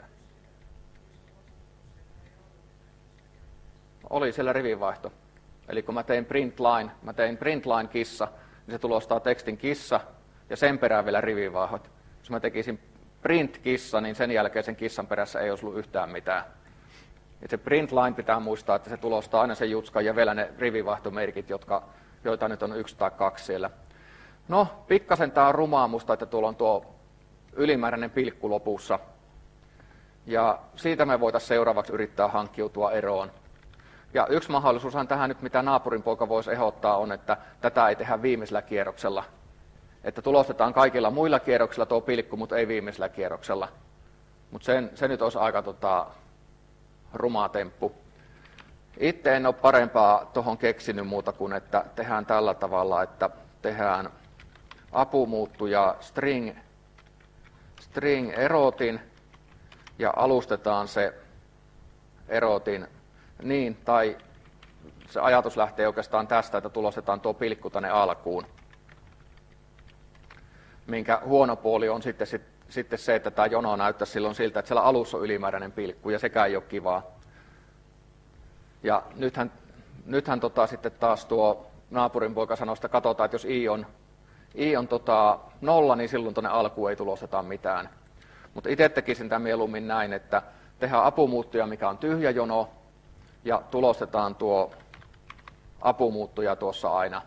Oli siellä rivivaihto. Eli kun mä tein print line, mä tein print line kissa, niin se tulostaa tekstin kissa ja sen perään vielä rivivaihot. Jos mä tekisin print kissa, niin sen jälkeen sen kissan perässä ei olisi ollut yhtään mitään. Ja se print line pitää muistaa, että se tulostaa aina sen jutskan ja vielä ne rivivaihtomerkit, jotka, joita nyt on yksi tai kaksi siellä. No, pikkasen tää on rumaa musta, että tuolla on tuo ylimääräinen pilkku lopussa. Ja siitä me voitaisiin seuraavaksi yrittää hankkiutua eroon. Ja yksi mahdollisuushan tähän nyt, mitä naapurin poika voisi ehdottaa, on, että tätä ei tehdä viimeisellä kierroksella. Että tulostetaan kaikilla muilla kierroksilla tuo pilkku, mutta ei viimeisellä kierroksella. Mutta se nyt olisi aika tota, ruma temppu. Itse en ole parempaa tuohon keksinyt muuta kuin, että tehdään tällä tavalla, että tehdään apumuuttuja string, string erotin ja alustetaan se erotin niin, tai se ajatus lähtee oikeastaan tästä, että tulostetaan tuo pilkku tänne alkuun. Minkä huono puoli on sitten, sit, sitten se, että tämä jono näyttää silloin siltä, että siellä alussa on ylimääräinen pilkku, ja sekään ei ole kivaa. Ja nythän nythän tota, sitten taas tuo naapurin poika sanoi, että katsotaan, että jos i on, i on tota, nolla, niin silloin tuonne alkuun ei tulosteta mitään. Mutta itse tekisin tämän mieluummin näin, että tehdään apumuuttuja, mikä on tyhjä jono, ja tulostetaan tuo apumuuttuja tuossa aina.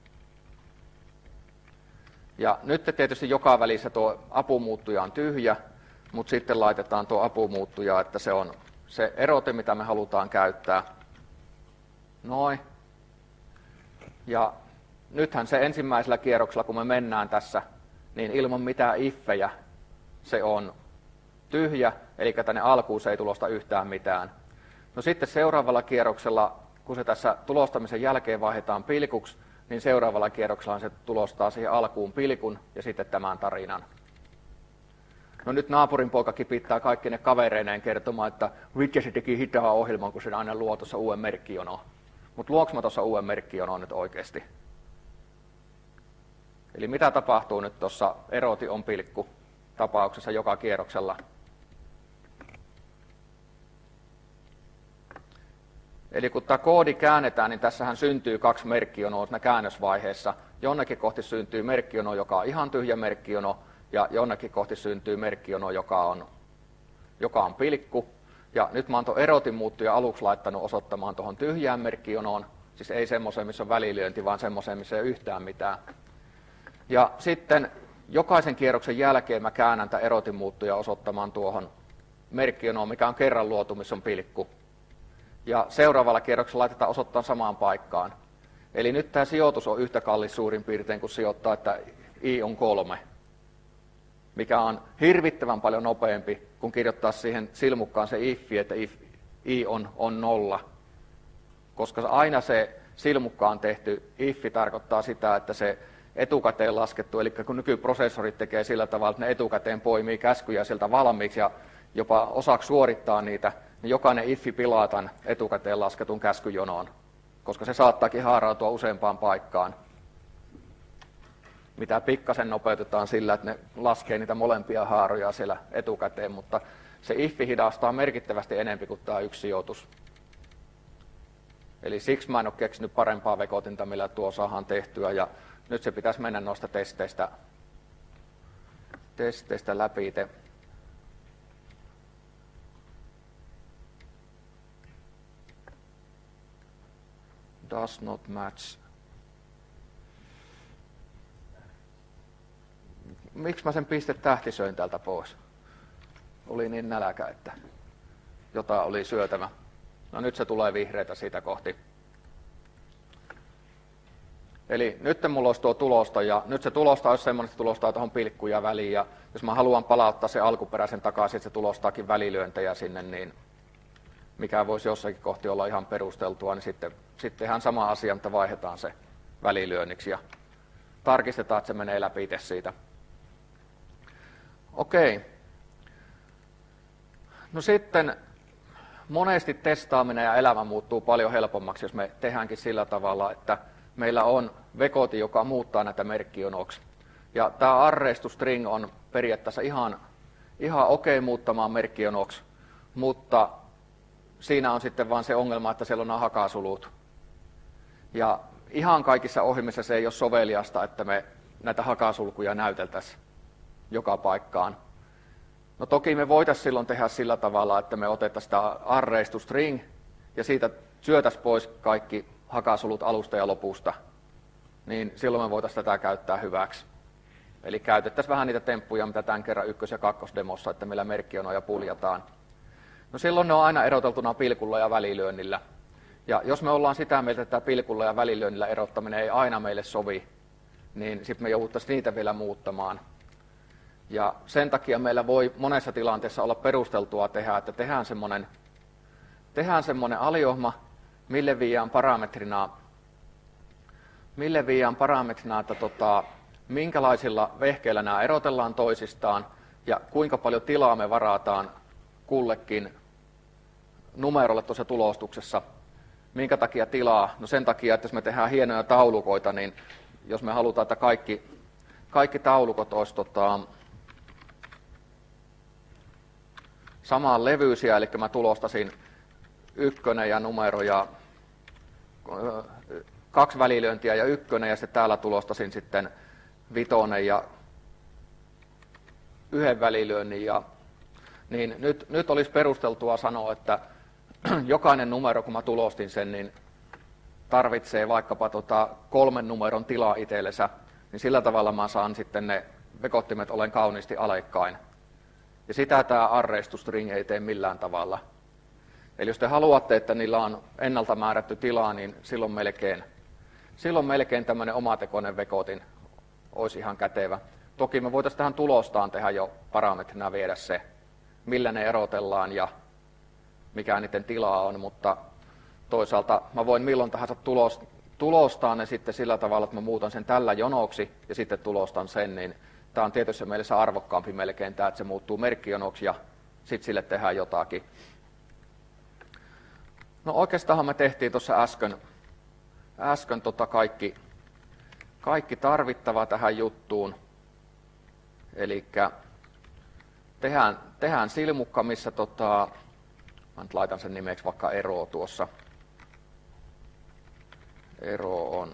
Ja nyt tietysti joka välissä tuo apumuuttuja on tyhjä, mutta sitten laitetaan tuo apumuuttuja, että se on se erote, mitä me halutaan käyttää. Noin. Ja nythän se ensimmäisellä kierroksella, kun me mennään tässä, niin ilman mitään iffejä se on tyhjä, eli tänne alkuun se ei tulosta yhtään mitään. No sitten seuraavalla kierroksella, kun se tässä tulostamisen jälkeen vaihdetaan pilkuksi, niin seuraavalla kierroksella se tulostaa siihen alkuun pilkun ja sitten tämän tarinan. No nyt naapurin poika kipittää kaikki ne kavereineen kertomaan, että vitsi se teki hitaa ohjelman, kun se aina luo tuossa uuden merkkijonoon. Mutta luoks mä tuossa uuden merkkijonoon nyt oikeasti? Eli mitä tapahtuu nyt tuossa eroti on pilkku tapauksessa joka kierroksella? Eli kun tämä koodi käännetään, niin tässähän syntyy kaksi merkkijonoa siinä käännösvaiheessa. Jonnekin kohti syntyy merkkijono, joka on ihan tyhjä merkkijono, ja jonnekin kohti syntyy merkkijono, joka on, joka on pilkku. Ja nyt mä oon tuon erotin muuttuja aluksi laittanut osoittamaan tuohon tyhjään merkkijonoon, siis ei semmoiseen, missä on välilyönti, vaan semmoiseen, missä ei ole yhtään mitään. Ja sitten jokaisen kierroksen jälkeen mä käännän tämän erotin muuttuja osoittamaan tuohon merkkijonoon, mikä on kerran luotu, missä on pilkku. Ja seuraavalla kierroksella laitetaan osoittaa samaan paikkaan. Eli nyt tämä sijoitus on yhtä kallis suurin piirtein kuin sijoittaa, että i on kolme, mikä on hirvittävän paljon nopeampi kuin kirjoittaa siihen silmukkaan se iffi, että if, i on, on nolla. Koska aina se silmukkaan tehty iffi tarkoittaa sitä, että se etukäteen laskettu, eli kun nykyprosessorit tekee sillä tavalla, että ne etukäteen poimii käskyjä sieltä valmiiksi ja jopa osaksi suorittaa niitä, niin jokainen iffi pilaa tämän etukäteen lasketun käskyjonoon, koska se saattaakin haarautua useampaan paikkaan, mitä pikkasen nopeutetaan sillä, että ne laskee niitä molempia haaroja siellä etukäteen, mutta se iffi hidastaa merkittävästi enemmän kuin tämä yksi sijoitus. Eli siksi mä en ole keksinyt parempaa vekotinta, millä tuo saadaan tehtyä, ja nyt se pitäisi mennä noista testeistä, testeistä läpi. Does not match. Miksi mä sen pistetähtisöin täältä pois? Oli niin nälkä, että jota oli syötävä. No nyt se tulee vihreitä siitä kohti. Eli nyt mulla olisi tuo tulosta, ja nyt se tulosta olisi semmoinen, että tulostaa tuohon pilkkuja väliin, ja jos mä haluan palauttaa se alkuperäisen takaisin, että se tulostaakin välilyöntejä sinne, niin mikä voisi jossakin kohti olla ihan perusteltua, niin sitten, sitten ihan sama asia, mutta vaihdetaan se välilyönniksi ja tarkistetaan, että se menee läpi itse siitä. Okei. No sitten monesti testaaminen ja elämä muuttuu paljon helpommaksi, jos me tehdäänkin sillä tavalla, että meillä on vekoti, joka muuttaa näitä merkkijonoksi. Ja tämä arrestustring on periaatteessa ihan, ihan okei muuttamaan merkkijonoksi, mutta siinä on sitten vaan se ongelma, että siellä on nämä hakasulut. Ja ihan kaikissa ohjelmissa se ei ole soveliasta, että me näitä hakasulkuja näyteltäisiin joka paikkaan. No toki me voitaisiin silloin tehdä sillä tavalla, että me otettaisiin sitä arrestustring ja siitä syötäisiin pois kaikki hakasulut alusta ja lopusta. Niin silloin me voitaisiin tätä käyttää hyväksi. Eli käytettäisiin vähän niitä temppuja, mitä tämän kerran ykkös- ja kakkosdemossa, että meillä merkkionoja puljataan. No silloin ne on aina eroteltuna pilkulla ja välilyönnillä. Ja jos me ollaan sitä mieltä, että pilkulla ja välilyönnillä erottaminen ei aina meille sovi, niin sitten me jouduttaisiin niitä vielä muuttamaan. Ja sen takia meillä voi monessa tilanteessa olla perusteltua tehdä, että tehdään semmoinen, tehdään semmoinen aliohma, mille viiään parametrina, mille viiään parametrina että tota, minkälaisilla vehkeillä nämä erotellaan toisistaan ja kuinka paljon tilaa me varataan kullekin numerolle tuossa tulostuksessa. Minkä takia tilaa? No sen takia, että jos me tehdään hienoja taulukoita, niin jos me halutaan, että kaikki, kaikki taulukot olisi tota, samaan levyisiä, eli mä tulostasin ykkönen ja numero ja kaksi välilyöntiä ja ykkönen, ja sitten täällä tulostasin sitten vitonen ja yhden välilyönnin. Ja, niin nyt, nyt olisi perusteltua sanoa, että jokainen numero, kun mä tulostin sen, niin tarvitsee vaikkapa tota kolmen numeron tilaa itsellensä, niin sillä tavalla mä saan sitten ne vekottimet olen kauniisti alekkain. Ja sitä tämä arreistustring ei tee millään tavalla. Eli jos te haluatte, että niillä on ennalta määrätty tila, niin silloin melkein, silloin melkein tämmöinen omatekoinen vekotin olisi ihan kätevä. Toki me voitaisiin tähän tulostaan tehdä jo parametrina viedä se, millä ne erotellaan ja mikä niiden tilaa on, mutta toisaalta mä voin milloin tahansa tulos, tulostaa ne sitten sillä tavalla, että mä muutan sen tällä jonoksi ja sitten tulostan sen, niin tämä on tietysti mielessä arvokkaampi melkein tämä, että se muuttuu merkkijonoksi ja sitten sille tehdään jotakin. No oikeastaan me tehtiin tuossa äsken, äsken tota kaikki, kaikki tarvittava tähän juttuun. Eli tehdään, tehdään silmukka, missä tota, mä nyt laitan sen nimeksi vaikka ero tuossa. Ero on.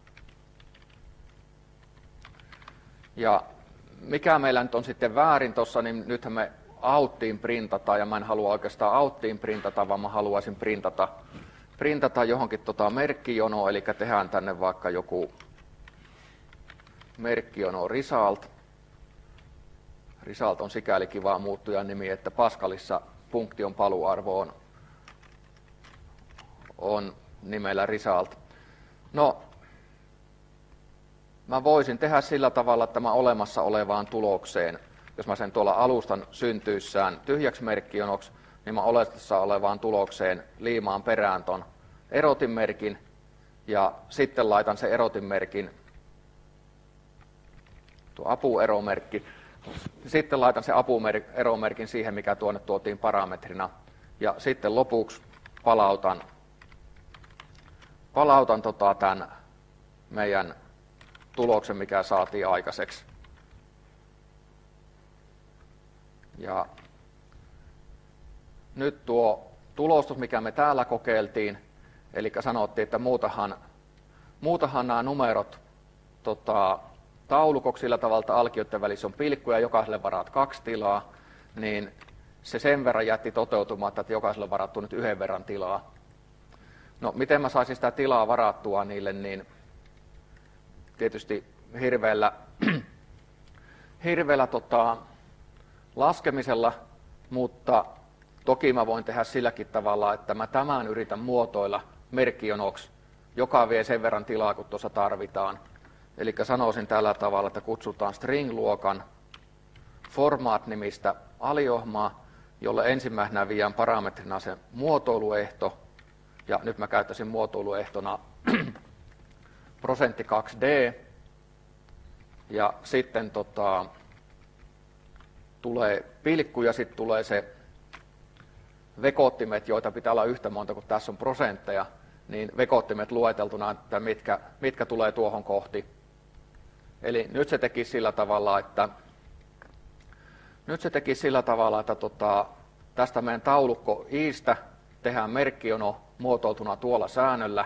Ja mikä meillä nyt on sitten väärin tuossa, niin nythän me outtiin printata, ja mä en halua oikeastaan outtiin printata, vaan mä haluaisin printata, printata johonkin tota merkkijonoon, eli tehdään tänne vaikka joku merkkijono result. Result on sikäli kiva muuttujan nimi, että Pascalissa funktion paluarvo on, on nimellä result. No, mä voisin tehdä sillä tavalla, että mä olemassa olevaan tulokseen, jos mä sen tuolla alustan syntyissään tyhjäksi merkkijonoksi, niin mä olemassa olevaan tulokseen liimaan perään ton erotinmerkin, ja sitten laitan sen erotinmerkin, tuo apueromerkki, sitten laitan sen apueromerkin siihen, mikä tuonne tuotiin parametrina, ja sitten lopuksi palautan, palautan tota tämän meidän tuloksen, mikä saatiin aikaiseksi. Ja nyt tuo tulostus, mikä me täällä kokeiltiin, eli sanottiin, että muutahan, muutahan nämä numerot tota, taulukoksi sillä tavalla, että alkioiden välissä on pilkkuja, jokaiselle varaat kaksi tilaa, niin se sen verran jätti toteutumatta, että jokaiselle varattu nyt yhden verran tilaa. No, miten mä saisin sitä tilaa varattua niille, niin tietysti hirveällä, hirveällä tota, laskemisella, mutta toki mä voin tehdä silläkin tavalla, että mä tämän yritän muotoilla merkkijonoksi, joka vie sen verran tilaa, kun tuossa tarvitaan. Eli sanoisin tällä tavalla, että kutsutaan string-luokan format-nimistä aliohmaa, jolle ensimmäisenä viedään parametrina se muotoiluehto, ja nyt mä käyttäisin muotoiluehtona prosentti kaksi d, ja sitten tota, tulee pilkku ja sitten tulee se vekottimet, joita pitää olla yhtä monta kuin tässä on prosentteja, niin vekottimet lueteltuna, että mitkä, mitkä tulee tuohon kohti. Eli nyt se teki sillä tavalla, että nyt se teki sillä tavalla, että tota, tästä meidän taulukko iistä tehdään merkkijono muotoiltuna tuolla säännöllä.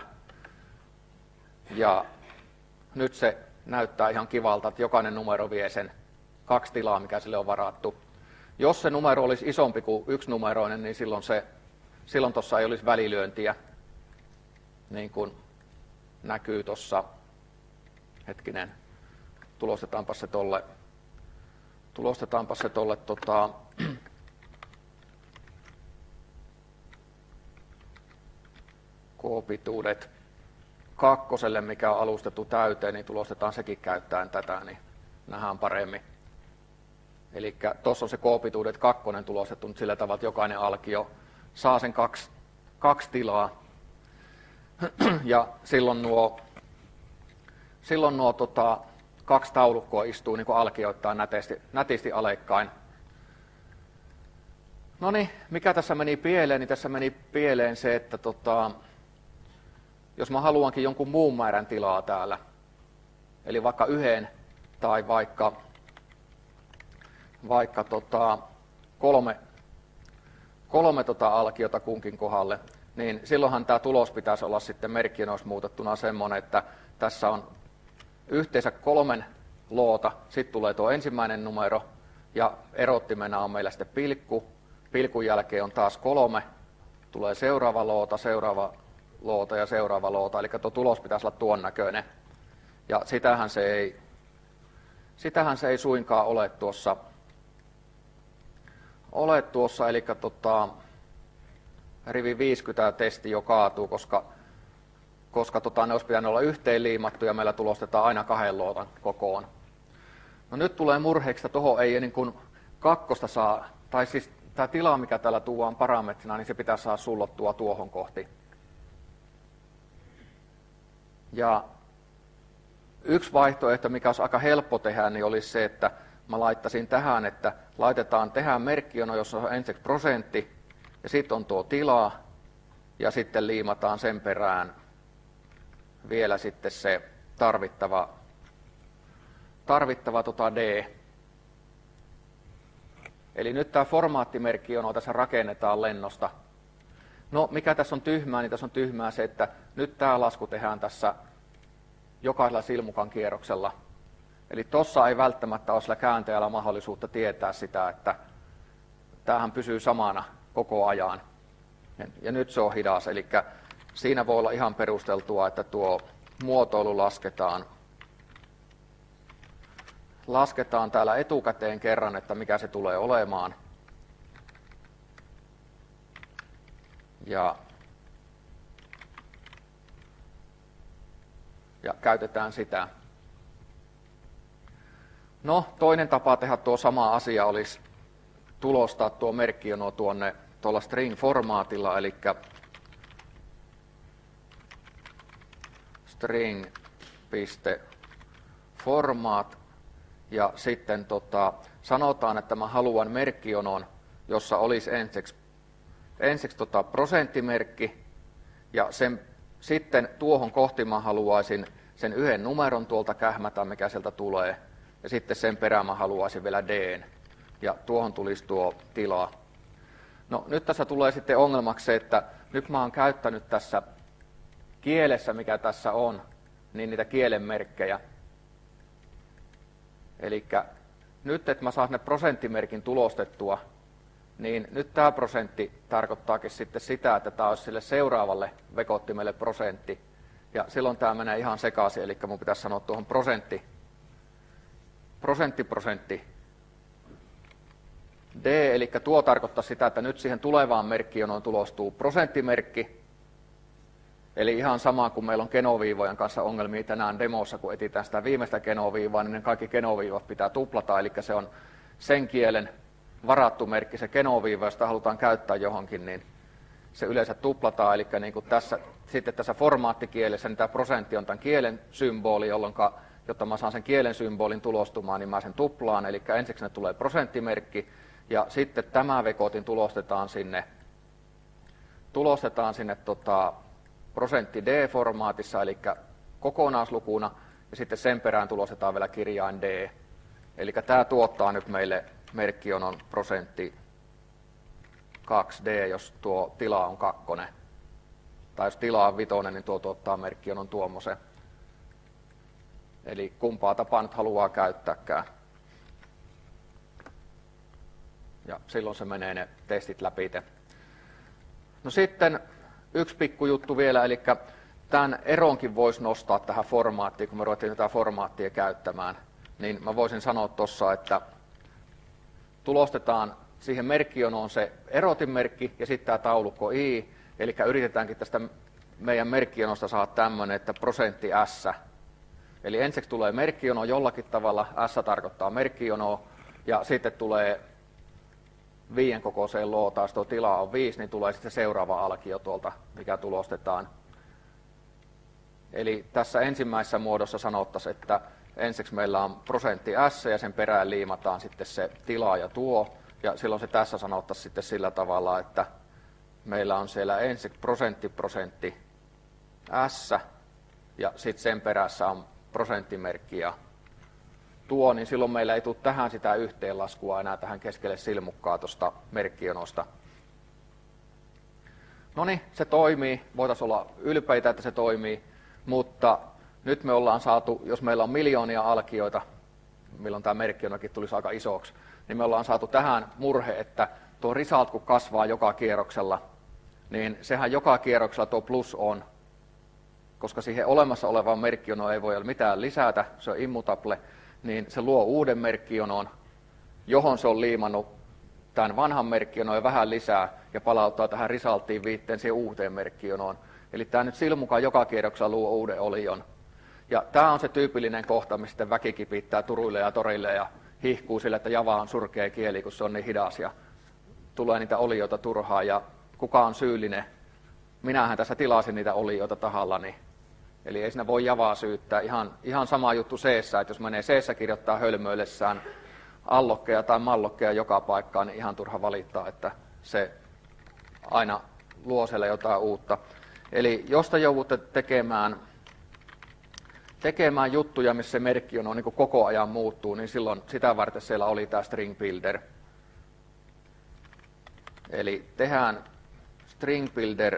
Ja nyt se näyttää ihan kivalta, että jokainen numero vie sen kaksi tilaa, mikä sille on varattu. Jos se numero olisi isompi kuin yksi numeroinen, niin silloin, se, silloin tuossa ei olisi välilyöntiä, niin kuin näkyy tuossa, hetkinen, tulostetaanpa se tolle, tulostetaanpa se tolle tota, k-pituudet kakkoselle, mikä on alustettu täyteen, niin tulostetaan sekin käyttäen tätä, niin nähdään paremmin. Eli tuossa on se k-pituudet kakkonen tulostettu nyt sillä tavalla, että jokainen alkio saa sen kaksi, kaksi tilaa. Ja silloin nuo, silloin nuo tota, kaksi taulukkoa istuu niin kuin alkioittain nätisti, nätisti alekkain. No niin, mikä tässä meni pieleen? Niin tässä meni pieleen se, että tota, jos mä haluankin jonkun muun määrän tilaa täällä, eli vaikka yhden tai vaikka, vaikka tota, kolme, kolme tota alkiota kunkin kohdalle, niin silloinhan tämä tulos pitäisi olla sitten merkkionoissa muutettuna semmoinen, että tässä on yhteensä kolmen loota, sitten tulee tuo ensimmäinen numero, ja erottimena on meillä sitten pilkku, pilkun jälkeen on taas kolme, tulee seuraava loota, seuraava loota ja seuraava loota, eli tuo tulos pitäisi olla tuon näköinen. Ja sitähän se ei, sitähän se ei suinkaan ole tuossa, ole tuossa eli tota, rivi viisikymmentä testi jo kaatuu, koska, koska tota, ne olisi pitänyt olla yhteen liimattu ja meillä tulostetaan aina kahden lootan kokoon. No nyt tulee murheeksi, että tuohon ei niin kuin kakkosta saa, tai siis tämä tila, mikä täällä tuodaan parametrina, niin se pitää saada sullottua tuohon kohti. Ja yksi vaihtoehto, mikä olisi aika helppo tehdä, niin olisi se, että mä laittaisin tähän, että laitetaan, tehdään merkkiono, jossa on ensiksi prosentti, ja sitten on tuo tila, ja sitten liimataan sen perään vielä sitten se tarvittava, tarvittava tota D. Eli nyt tämä formaattimerkkiono tässä rakennetaan lennosta. No mikä tässä on tyhmää, niin tässä on tyhmää se, että nyt tämä lasku tehdään tässä jokaisella silmukan kierroksella. Eli tuossa ei välttämättä ole sillä kääntäjällä mahdollisuutta tietää sitä, että tämähän pysyy samana koko ajan. Ja nyt se on hidas, eli siinä voi olla ihan perusteltua, että tuo muotoilu lasketaan, lasketaan täällä etukäteen kerran, että mikä se tulee olemaan. Ja, ja käytetään sitä. No, toinen tapa tehdä tuo sama asia olisi tulostaa tuo merkkiono tuonne tuolla string-formaatilla, eli string.format, ja sitten tota, sanotaan, että mä haluan merkkionon, jossa olisi ensiksi, ensiksi tota prosenttimerkki, ja sen, sitten tuohon kohti mä haluaisin sen yhden numeron tuolta kähmätä, mikä sieltä tulee, ja sitten sen perään mä haluaisin vielä D:n, ja tuohon tulisi tuo tila. No nyt tässä tulee sitten ongelmaksi se, että nyt mä oon käyttänyt tässä kielessä, mikä tässä on, niin niitä kielen merkkejä. Eli nyt, että mä saan ne prosenttimerkin tulostettua, niin nyt tämä prosentti tarkoittaakin sitten sitä, että tämä olisi sille seuraavalle vekottimelle prosentti. Ja silloin tämä menee ihan sekaisin, eli mun pitäisi sanoa tuohon prosentti, prosentti, prosentti, D, eli tuo tarkoittaa sitä, että nyt siihen tulevaan merkkionoon tulostuu prosenttimerkki. Eli ihan sama kuin meillä on genoviivojen kanssa ongelmia tänään demossa, kun etsitään sitä viimeistä genoviivaa, niin ne kaikki genoviivat pitää tuplata, eli se on sen kielen varattu merkki, se genoviiva, josta halutaan käyttää johonkin, niin se yleensä tuplataan, eli niin kuin tässä, sitten tässä formaattikielessä niin tämä prosentti on tämän kielen symboli, jolloin jotta mä saan sen kielen symbolin tulostumaan, niin mä sen tuplaan, eli ensiksi ne tulee prosenttimerkki, ja sitten tämä vekotin tulostetaan sinne, tulostetaan sinne tota, prosentti D-formaatissa, eli kokonaislukuna, ja sitten sen perään tulostetaan vielä kirjain D. Eli tämä tuottaa nyt meille merkkionon prosentti kaksi D, jos tuo tila on kakkonen. Tai jos tila on vitonen, niin tuo tuottaa merkkionon tuommoisen. Eli kumpaa tapaa nyt haluaa käyttääkään. Ja silloin se menee ne testit läpi. No sitten yksi pikku juttu vielä, eli tämän eronkin voisi nostaa tähän formaattiin, kun me ruvettiin tätä formaattia käyttämään. Niin mä voisin sanoa tuossa, että tulostetaan siihen merkkionoon se erotinmerkki ja sitten tämä taulukko I, eli yritetäänkin tästä meidän merkkionosta saada tämmöinen, että prosentti S. Eli ensiksi tulee merkkiono jollakin tavalla, S tarkoittaa merkkionoa, ja sitten tulee viien kokoiseen lootaan, jos tuo tila on viisi, niin tulee sitten seuraava alkio tuolta, mikä tulostetaan. Eli tässä ensimmäisessä muodossa sanottaisiin, että ensiksi meillä on prosentti S ja sen perään liimataan sitten se tila ja tuo, ja silloin se tässä sanottaisiin sitten sillä tavalla, että meillä on siellä ensiksi prosentti prosentti S, ja sitten sen perässä on prosenttimerkki ja tuo, niin silloin meillä ei tule tähän sitä yhteenlaskua enää tähän keskelle silmukkaa tuosta merkkionosta. No niin, se toimii, voitaisiin olla ylpeitä, että se toimii, mutta nyt me ollaan saatu, jos meillä on miljoonia alkioita, milloin tämä merkkionakin tulisi aika isoksi, niin me ollaan saatu tähän murhe, että tuo result kun kasvaa joka kierroksella, niin sehän joka kierroksella tuo plus on, koska siihen olemassa olevaan merkkionoon ei voi mitään lisätä, se on immutable, niin se luo uuden merkkionon, johon se on liimannut tämän vanhan merkkionon ja vähän lisää ja palauttaa tähän resulttiin viitteen siihen uuteen merkkionoon. Eli tämä nyt sillä mukaan joka kierroksella luo uuden olion. Ja tämä on se tyypillinen kohta, missä sitten väki kipittää turuille ja torille ja hihkuu sillä, että Java on surkea kieli, kun se on niin hidas ja tulee niitä olioita turhaan ja kuka on syyllinen. Minähän tässä tilasin niitä olioita tahallani. Eli ei siinä voi Javaa syyttää. Ihan, ihan sama juttu C-ssä, että jos menee C-ssä kirjoittaa hölmöillessään allokkeja tai mallokkeja joka paikkaan, niin ihan turha valittaa, että se aina luo siellä jotain uutta. Eli jos te joudutte tekemään, tekemään juttuja, missä se merkki on, on niin kuin koko ajan muuttuu, niin silloin sitä varten siellä oli tämä string builder. Eli tehdään string builder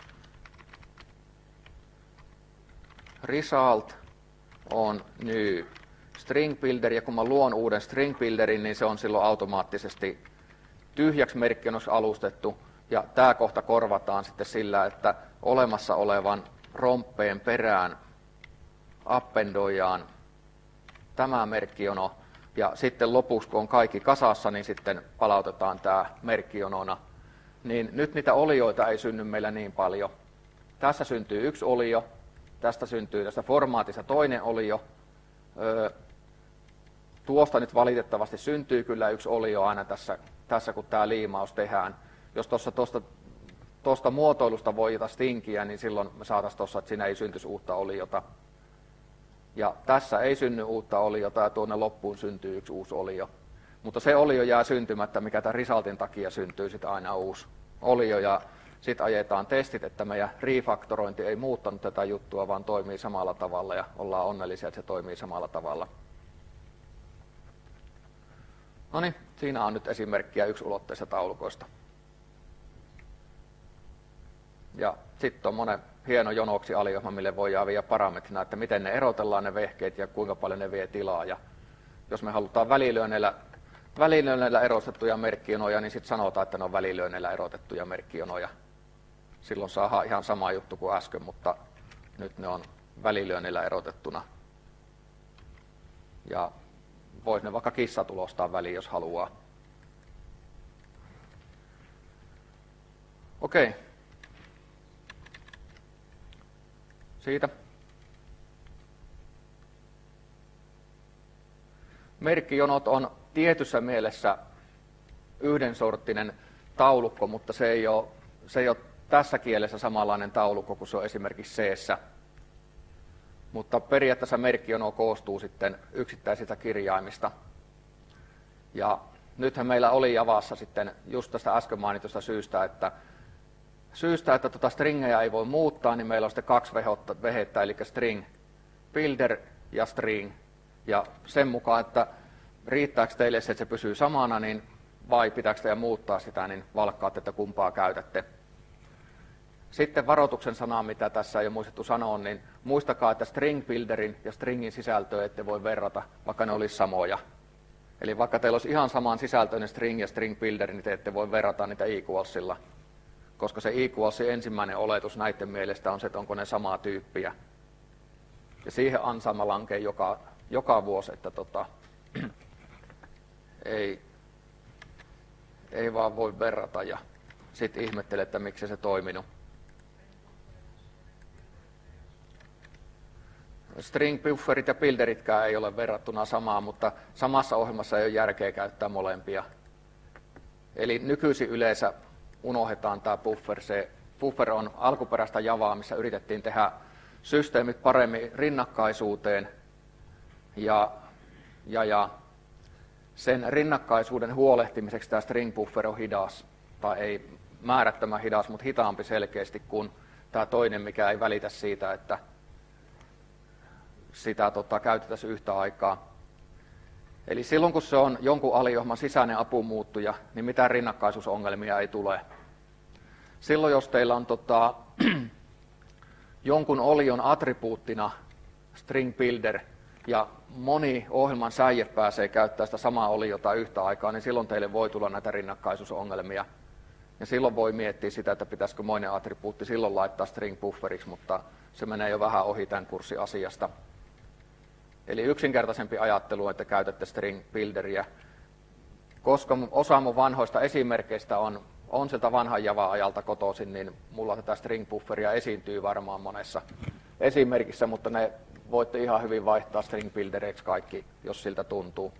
result on new string builder, ja kun mä luon uuden string builderin, niin se on silloin automaattisesti tyhjäksi merkkionoksi alustettu, ja tämä kohta korvataan sitten sillä, että olemassa olevan romppeen perään appendoidaan tämä merkkiono, ja sitten lopuksi, kun on kaikki kasassa, niin sitten palautetaan tämä merkkionona. Niin nyt niitä olioita ei synny meillä niin paljon. Tässä syntyy yksi olio, tästä syntyy tästä formaatista toinen olio. Öö, tuosta nyt valitettavasti syntyy kyllä yksi olio aina tässä, tässä kun tämä liimaus tehdään. Jos tuosta tosta, tosta muotoilusta voitaisiin tinkiä, niin silloin me saataisiin tuossa, että siinä ei syntyisi uutta oliota. Ja tässä ei synny uutta oliota ja tuonne loppuun syntyy yksi uusi olio. Mutta se olio jää syntymättä, mikä tämän resultin takia syntyy sitten aina uusi olio. Ja sitten ajetaan testit, että meidän refaktorointi ei muuttanut tätä juttua, vaan toimii samalla tavalla ja ollaan onnellisia, että se toimii samalla tavalla. No niin, siinä on nyt esimerkkiä yksiulotteisista taulukoista. Ja sitten on monen hieno jonoksi aliohjelma, mille voidaan viedä parametrina, että miten ne erotellaan ne vehkeet ja kuinka paljon ne vie tilaa. Ja jos me halutaan välilyönneillä, välilyönneillä erotettuja merkkionoja, niin sitten sanotaan, että ne on välilyönneillä erotettuja merkkionoja. Silloin saadaan ihan sama juttu kuin äsken, mutta nyt ne on välilyönnillä erotettuna. Ja voisi ne vaikka kissa tulostaa väliin, jos haluaa. Okei. Siitä. Merkkijonot on tietyssä mielessä yhdensorttinen taulukko, mutta se ei ole, se ei ole tässä kielessä samanlainen taulukko kuin se on esimerkiksi C-ssä. Mutta periaatteessa merkkijono koostuu sitten yksittäisistä kirjaimista. Ja nythän meillä oli Javassa sitten just tästä äsken mainitusta syystä, että syystä, että tuota stringejä ei voi muuttaa, niin meillä on sitten kaksi vehettä, eli string builder ja string. Ja sen mukaan, että riittääkö teille se, että se pysyy samana, niin vai pitääkö teidän muuttaa sitä, niin valkkaatte, että kumpaa käytätte. Sitten varoituksen sana, mitä tässä ei ole muistettu sanoa, niin muistakaa, että string builderin ja stringin sisältöä ette voi verrata, vaikka ne olisi samoja. Eli vaikka teillä olisi ihan saman sisältöinen string ja string builder, niin te ette voi verrata niitä equalsilla, koska se equalsin ensimmäinen oletus näiden mielestä on se, että onko ne samaa tyyppiä. Ja siihen ansaama lankee joka, joka vuosi, että tota, ei, ei vaan voi verrata ja sitten ihmettele, että miksi se toiminut. String bufferit ja builderitkään ei ole verrattuna samaa, mutta samassa ohjelmassa ei ole järkeä käyttää molempia. Eli nykyisin yleensä unohdetaan tämä buffer. Se buffer on alkuperäistä Javaa, missä yritettiin tehdä systeemit paremmin rinnakkaisuuteen. Ja, ja, ja sen rinnakkaisuuden huolehtimiseksi tämä string buffer on hidas, tai ei määrättömän hidas, mutta hitaampi selkeästi kuin tämä toinen, mikä ei välitä siitä, että sitä tota, käytetään yhtä aikaa. Eli silloin, kun se on jonkun aliohjelman sisäinen apumuuttuja, niin mitään rinnakkaisuusongelmia ei tule. silloin jos teillä on tota, jonkun olion attribuuttina string builder ja moni ohjelman säie pääsee käyttämään sitä samaa oliota yhtä aikaa, niin silloin teille voi tulla näitä rinnakkaisuusongelmia. Ja silloin voi miettiä sitä, että pitäisikö moinen attribuutti silloin laittaa string bufferiksi, mutta se menee jo vähän ohi tämän kurssin asiasta. Eli yksinkertaisempi ajattelu, että käytätte string builderia. Koska osa mun vanhoista esimerkkeistä on, on sieltä vanhan Java-ajalta kotoisin, niin mulla tätä string bufferia esiintyy varmaan monessa esimerkissä, mutta ne voitte ihan hyvin vaihtaa string builderiksi kaikki, jos siltä tuntuu.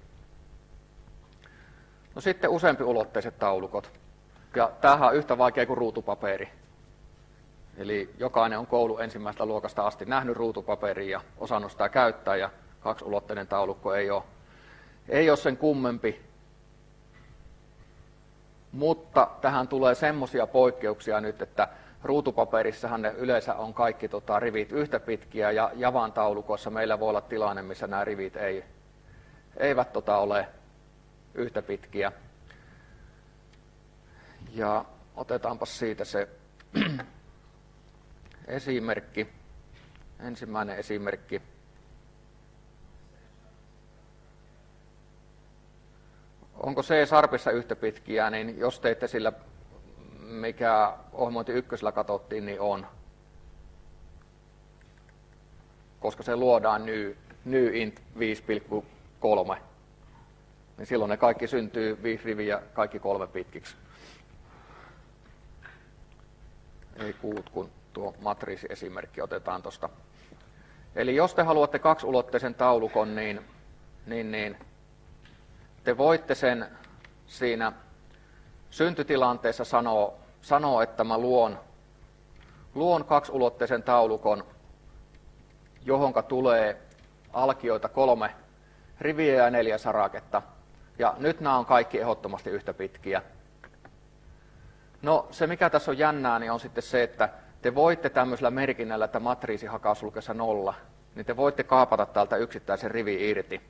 No sitten useampiulotteiset taulukot. Ja tämähän on yhtä vaikea kuin ruutupaperi. Eli jokainen on koulu ensimmäisestä luokasta asti nähnyt ruutupaperia ja osannut sitä käyttää, ja kaksiulotteinen taulukko ei ole, ei ole sen kummempi. Mutta tähän tulee semmoisia poikkeuksia nyt, että ruutupaperissahan ne yleensä on kaikki tota, rivit yhtä pitkiä, ja Javan taulukoissa meillä voi olla tilanne, missä nämä rivit ei, eivät tota, ole yhtä pitkiä. Ja otetaanpa siitä se esimerkki. Ensimmäinen esimerkki. Onko C-sharpissa yhtä pitkiä, niin jos teitte sillä, mikä ohjelmointi ykkösellä katsottiin, niin on. Koska se luodaan new, new int viisi pilkku kolme. Niin silloin ne kaikki syntyy viisi riviä kaikki kolme pitkiksi. Ei kuut, kun tuo matriisiesimerkki otetaan tuosta. Eli jos te haluatte kaksiulotteisen taulukon, niin, niin, niin te voitte sen siinä syntytilanteessa sanoa, sanoa että mä luon, luon kaksiulotteisen taulukon, johonka tulee alkioita kolme riviä ja neljä saraketta. Ja nyt nämä on kaikki ehdottomasti yhtä pitkiä. No se mikä tässä on jännää, niin on sitten se, että te voitte tämmöisellä merkinnällä, että matriisi hakausulkessa nolla, niin te voitte kaapata täältä yksittäisen rivi irti.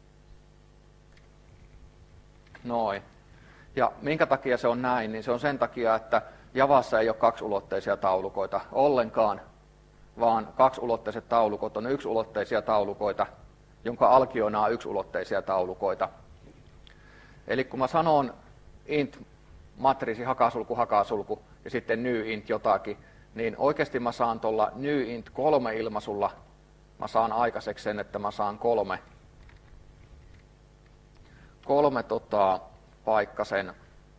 Noin. Ja minkä takia se on näin, niin se on sen takia, että Javassa ei ole kaksiulotteisia taulukoita ollenkaan, vaan kaksiulotteiset taulukot on yksiulotteisia taulukoita, jonka alkioina on yksiulotteisia taulukoita. Eli kun mä sanon int matriisi hakasulku hakasulku ja sitten new int jotakin, niin oikeasti mä saan tuolla new int kolme ilmaisulla, mä saan aikaiseksi sen, että mä saan kolme, kolme tota, paikkasen,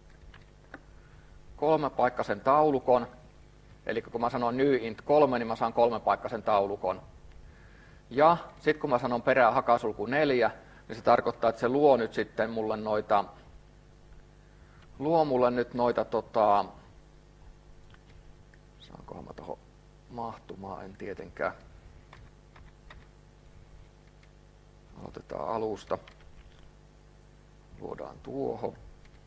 kolme paikkasen taulukon. Eli kun mä sanon new int kolme, niin mä saan kolme paikkasen taulukon. Ja sitten kun mä sanon perään hakasulku neljä, niin se tarkoittaa, että se luo nyt sitten mulle noita, luo mulle nyt noita, tota, saankohan mä tuohon mahtumaan, en tietenkään. Aloitetaan alusta. Luodaan tuohon.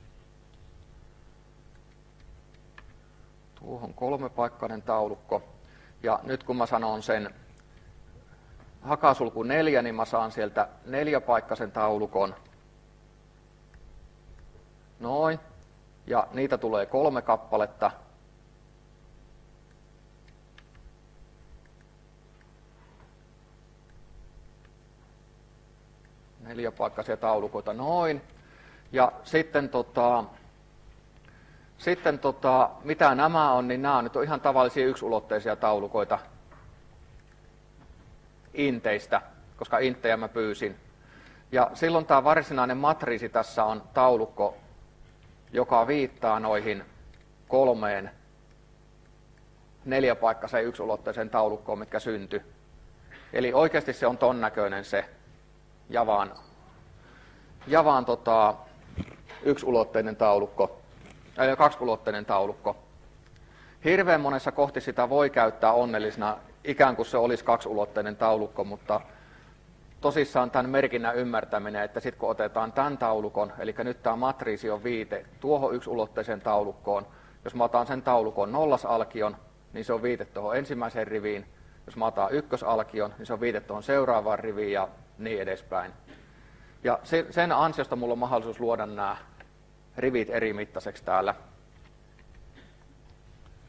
Tuohon kolmepaikkainen taulukko. Ja nyt kun mä sanon sen hakasulku neljä, niin mä saan sieltä neljäpaikkaisen taulukon. Noin. Ja niitä tulee kolme kappaletta. Neljäpaikkaisia taulukoita, noin. Ja sitten, tota, sitten tota, mitä nämä on, niin nämä on nyt on ihan tavallisia yksulotteisia taulukoita inteistä, koska inttejä mä pyysin. Ja silloin tämä varsinainen matriisi tässä on taulukko, joka viittaa noihin kolmeen neljäpaikkaiseen yksulotteiseen taulukkoon, mitkä syntyi. Eli oikeasti se on ton näköinen se Javaan, Javaan tota, yksulotteinen taulukko, eli kaksiulotteinen taulukko. Hirveän monessa kohti sitä voi käyttää onnellisena, ikään kuin se olisi kaksiulotteinen taulukko, mutta tosissaan tämän merkinnän ymmärtäminen, että sitten kun otetaan tämän taulukon, eli nyt tämä matriisi on viite tuohon yksulotteiseen taulukkoon, jos mä otan sen taulukon nollasalkion, niin se on viite tuohon ensimmäiseen riviin, jos mä otan ykkösalkion, niin se on viite tuohon seuraavaan riviin ja niin edespäin. Ja sen ansiosta mulla on mahdollisuus luoda nämä rivit eri mittaiseksi täällä.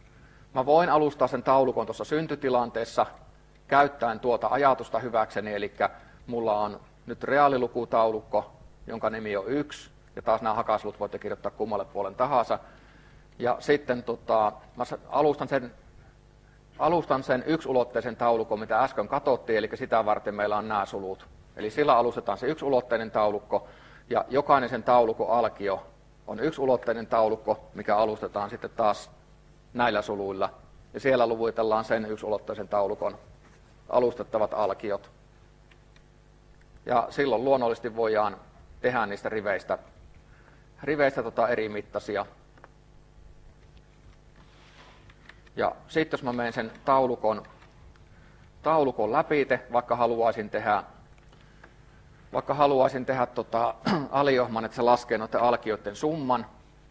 mä voin alustaa sen taulukon tuossa syntytilanteessa käyttäen tuota ajatusta hyväkseni, eli mulla on nyt reaalilukutaulukko, jonka nimi on yksi, ja taas nämä hakaslut voitte kirjoittaa kummalle puolen tahansa. Ja sitten tota, mä alustan sen, alustan sen yksiulotteisen taulukon, mitä äsken katsottiin, eli sitä varten meillä on nämä sulut. Eli sillä alustetaan se yksiulotteinen taulukko, ja jokainen sen taulukon alkio on yksiulotteinen taulukko, mikä alustetaan sitten taas näillä suluilla. Ja siellä luvuitellaan sen yksiulotteisen taulukon alustettavat alkiot. Ja silloin luonnollisesti voidaan tehdä niistä riveistä, riveistä tota eri mittaisia. Ja sitten jos mä menen sen taulukon, taulukon läpite, vaikka haluaisin tehdä, vaikka haluaisin tehdä tota, aliohman, että se laskee noiden alkioiden summan,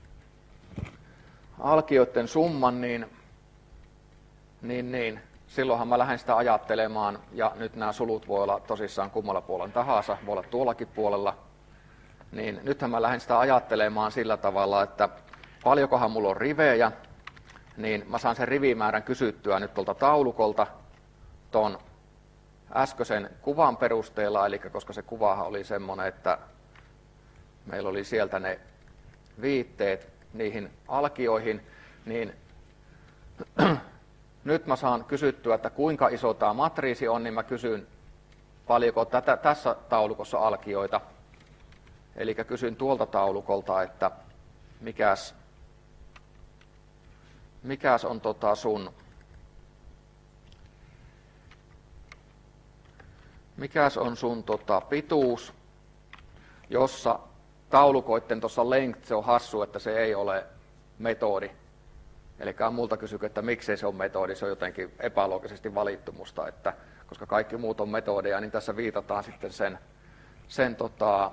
alkioiden summan, niin, niin, niin silloinhan mä lähden sitä ajattelemaan, ja nyt nämä sulut voi olla tosissaan kummalla puolella tahansa, voi olla tuollakin puolella, niin nythän mä lähden sitä ajattelemaan sillä tavalla, että paljonkohan mulla on rivejä, niin mä saan sen rivimäärän kysyttyä nyt tuolta taulukolta tuon äskeisen kuvan perusteella, eli koska se kuvahan oli semmoinen, että meillä oli sieltä ne viitteet niihin alkioihin, niin nyt mä saan kysyttyä, että kuinka iso tämä matriisi on, niin mä kysyn, paljonko tätä, tässä taulukossa alkioita. Eli kysyn tuolta taulukolta, että mikäs, mikäs on tota sun, mikäs on sun tota pituus, jossa taulukoitten tuossa length, se on hassu, että se ei ole metodi. Eli multa kysykö, että miksei se on metodi, se on jotenkin epäloogisesti valittu musta, että koska kaikki muut on metodeja, niin tässä viitataan sitten sen, sen tota,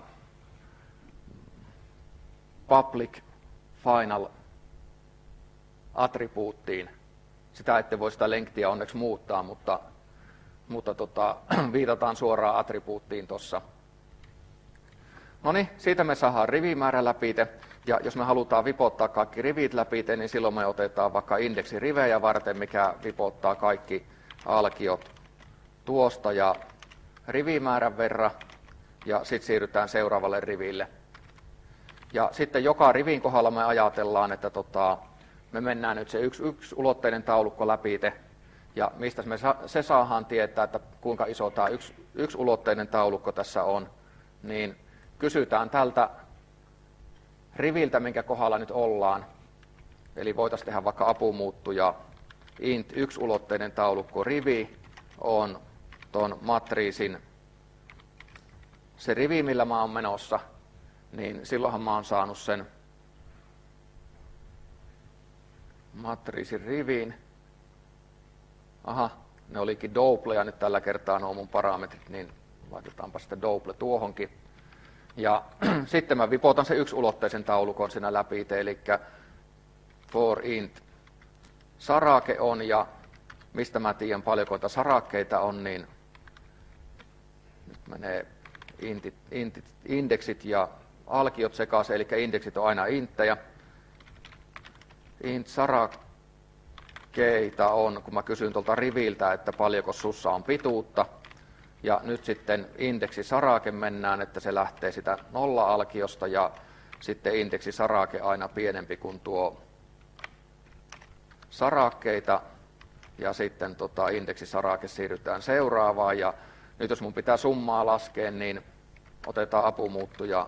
public final attribuuttiin. Sitä ette voi sitä lengthia onneksi muuttaa, mutta, mutta tota, viitataan suoraan attribuuttiin tuossa. No niin, siitä me saadaan rivimäärä läpite, ja jos me halutaan vipottaa kaikki rivit läpite, niin silloin me otetaan vaikka indeksi rivejä varten, mikä vipottaa kaikki alkiot tuosta ja rivimäärän verran, ja sitten siirrytään seuraavalle riville. Ja sitten joka rivin kohdalla me ajatellaan, että tota, me mennään nyt se yksi, yksi ulotteinen taulukko läpite, ja mistä me sa- se saadaan tietää, että kuinka iso tämä yksi, yksi ulotteinen taulukko tässä on, niin kysytään tältä riviltä, minkä kohdalla nyt ollaan. Eli voitaisiin tehdä vaikka apumuuttuja int yksiulotteinen taulukko rivi on tuon matriisin se rivi, millä mä oon menossa, niin silloinhan mä oon saanut sen matriisin rivin. Aha, ne olikin double, ja nyt tällä kertaa nuo mun parametrit, niin laitetaanpa sitten double tuohonkin. Ja sitten mä vipotan sen yksiulotteisen taulukon siinä läpi, eli for int sarake on, ja mistä mä tiedän paljonko niitä sarakkeita on, niin nyt menee intit, intit, indeksit ja alkiot sekaisin, eli indeksit on aina inttejä. Int sarakkeita on, kun mä kysyn tuolta riviltä, että paljonko sussa on pituutta. Ja nyt sitten indeksi sarake mennään, että se lähtee sitä nolla-alkiosta, ja sitten indeksi sarake aina pienempi kuin tuo sarakkeita, ja sitten tota indeksi sarake siirrytään seuraavaan, ja nyt jos mun pitää summaa laskea, niin otetaan apumuuttuja,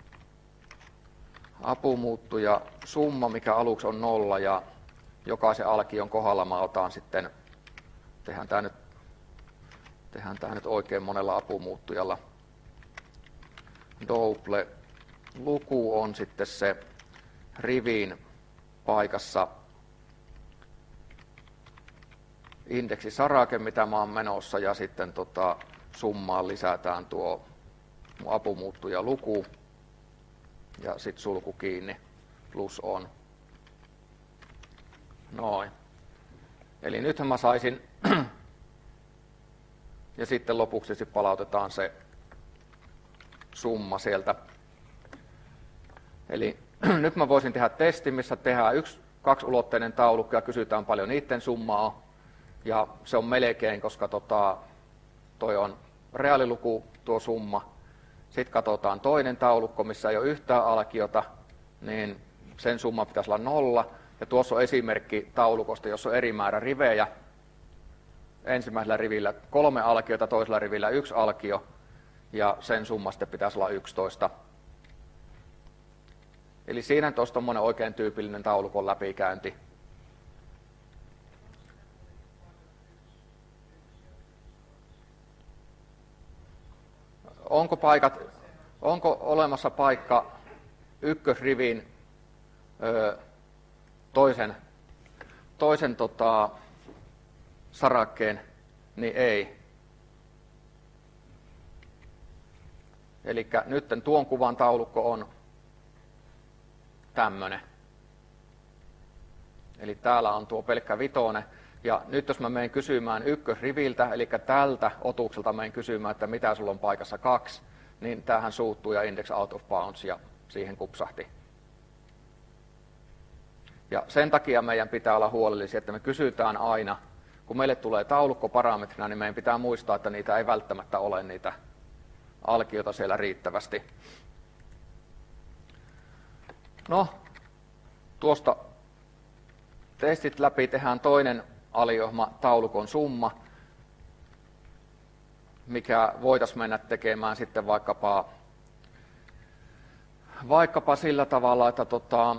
apumuuttuja summa, mikä aluksi on nolla, ja jokaisen alkion kohdalla mä otan sitten, tehdään tää nyt Tehdään tämä nyt oikein monella apumuuttujalla. Double luku on sitten se rivin paikassa indeksi sarake, mitä mä oon menossa, ja sitten tota, summaan lisätään tuo mun apumuuttuja luku, ja sitten sulku kiinni, plus on. Noin. Eli nythän mä saisin ja sitten lopuksi palautetaan se summa sieltä. Eli nyt mä voisin tehdä testin, missä tehdään yksi kaksiulotteinen taulukko ja kysytään paljon niiden summaa. Ja se on melkein, koska tota, toi on reaaliluku tuo summa. Sitten katsotaan toinen taulukko, missä ei ole yhtään alkiota, niin sen summa pitäisi olla nolla. Ja tuossa on esimerkki taulukosta, jossa on eri määrä rivejä. Ensimmäisellä rivillä kolme alkiota, toisella rivillä yksi alkio. Ja sen summa sitten pitäisi olla yksitoista. Eli siinä tuossa on oikein tyypillinen taulukon läpikäynti. Onko, paikat, onko olemassa paikka ykkösrivin ö, toisen, toisen tota, sarakkeen, niin ei. Eli nyt tuon kuvan taulukko on tämmöinen. Eli täällä on tuo pelkkä vitone. Ja nyt jos mä menen kysymään ykkösriviltä, eli tältä otukselta menen kysymään, että mitä sulla on paikassa kaksi, niin tämähän suuttuu ja index out of bounds ja siihen kupsahti. Ja sen takia meidän pitää olla huolellisia, että me kysytään aina, kun meille tulee taulukko parametrina, niin meidän pitää muistaa, että niitä ei välttämättä ole niitä alkiota siellä riittävästi. No, tuosta testit läpi tehdään toinen aliohma taulukon summa, mikä voitaisiin mennä tekemään sitten vaikkapa, vaikkapa sillä tavalla, että tota,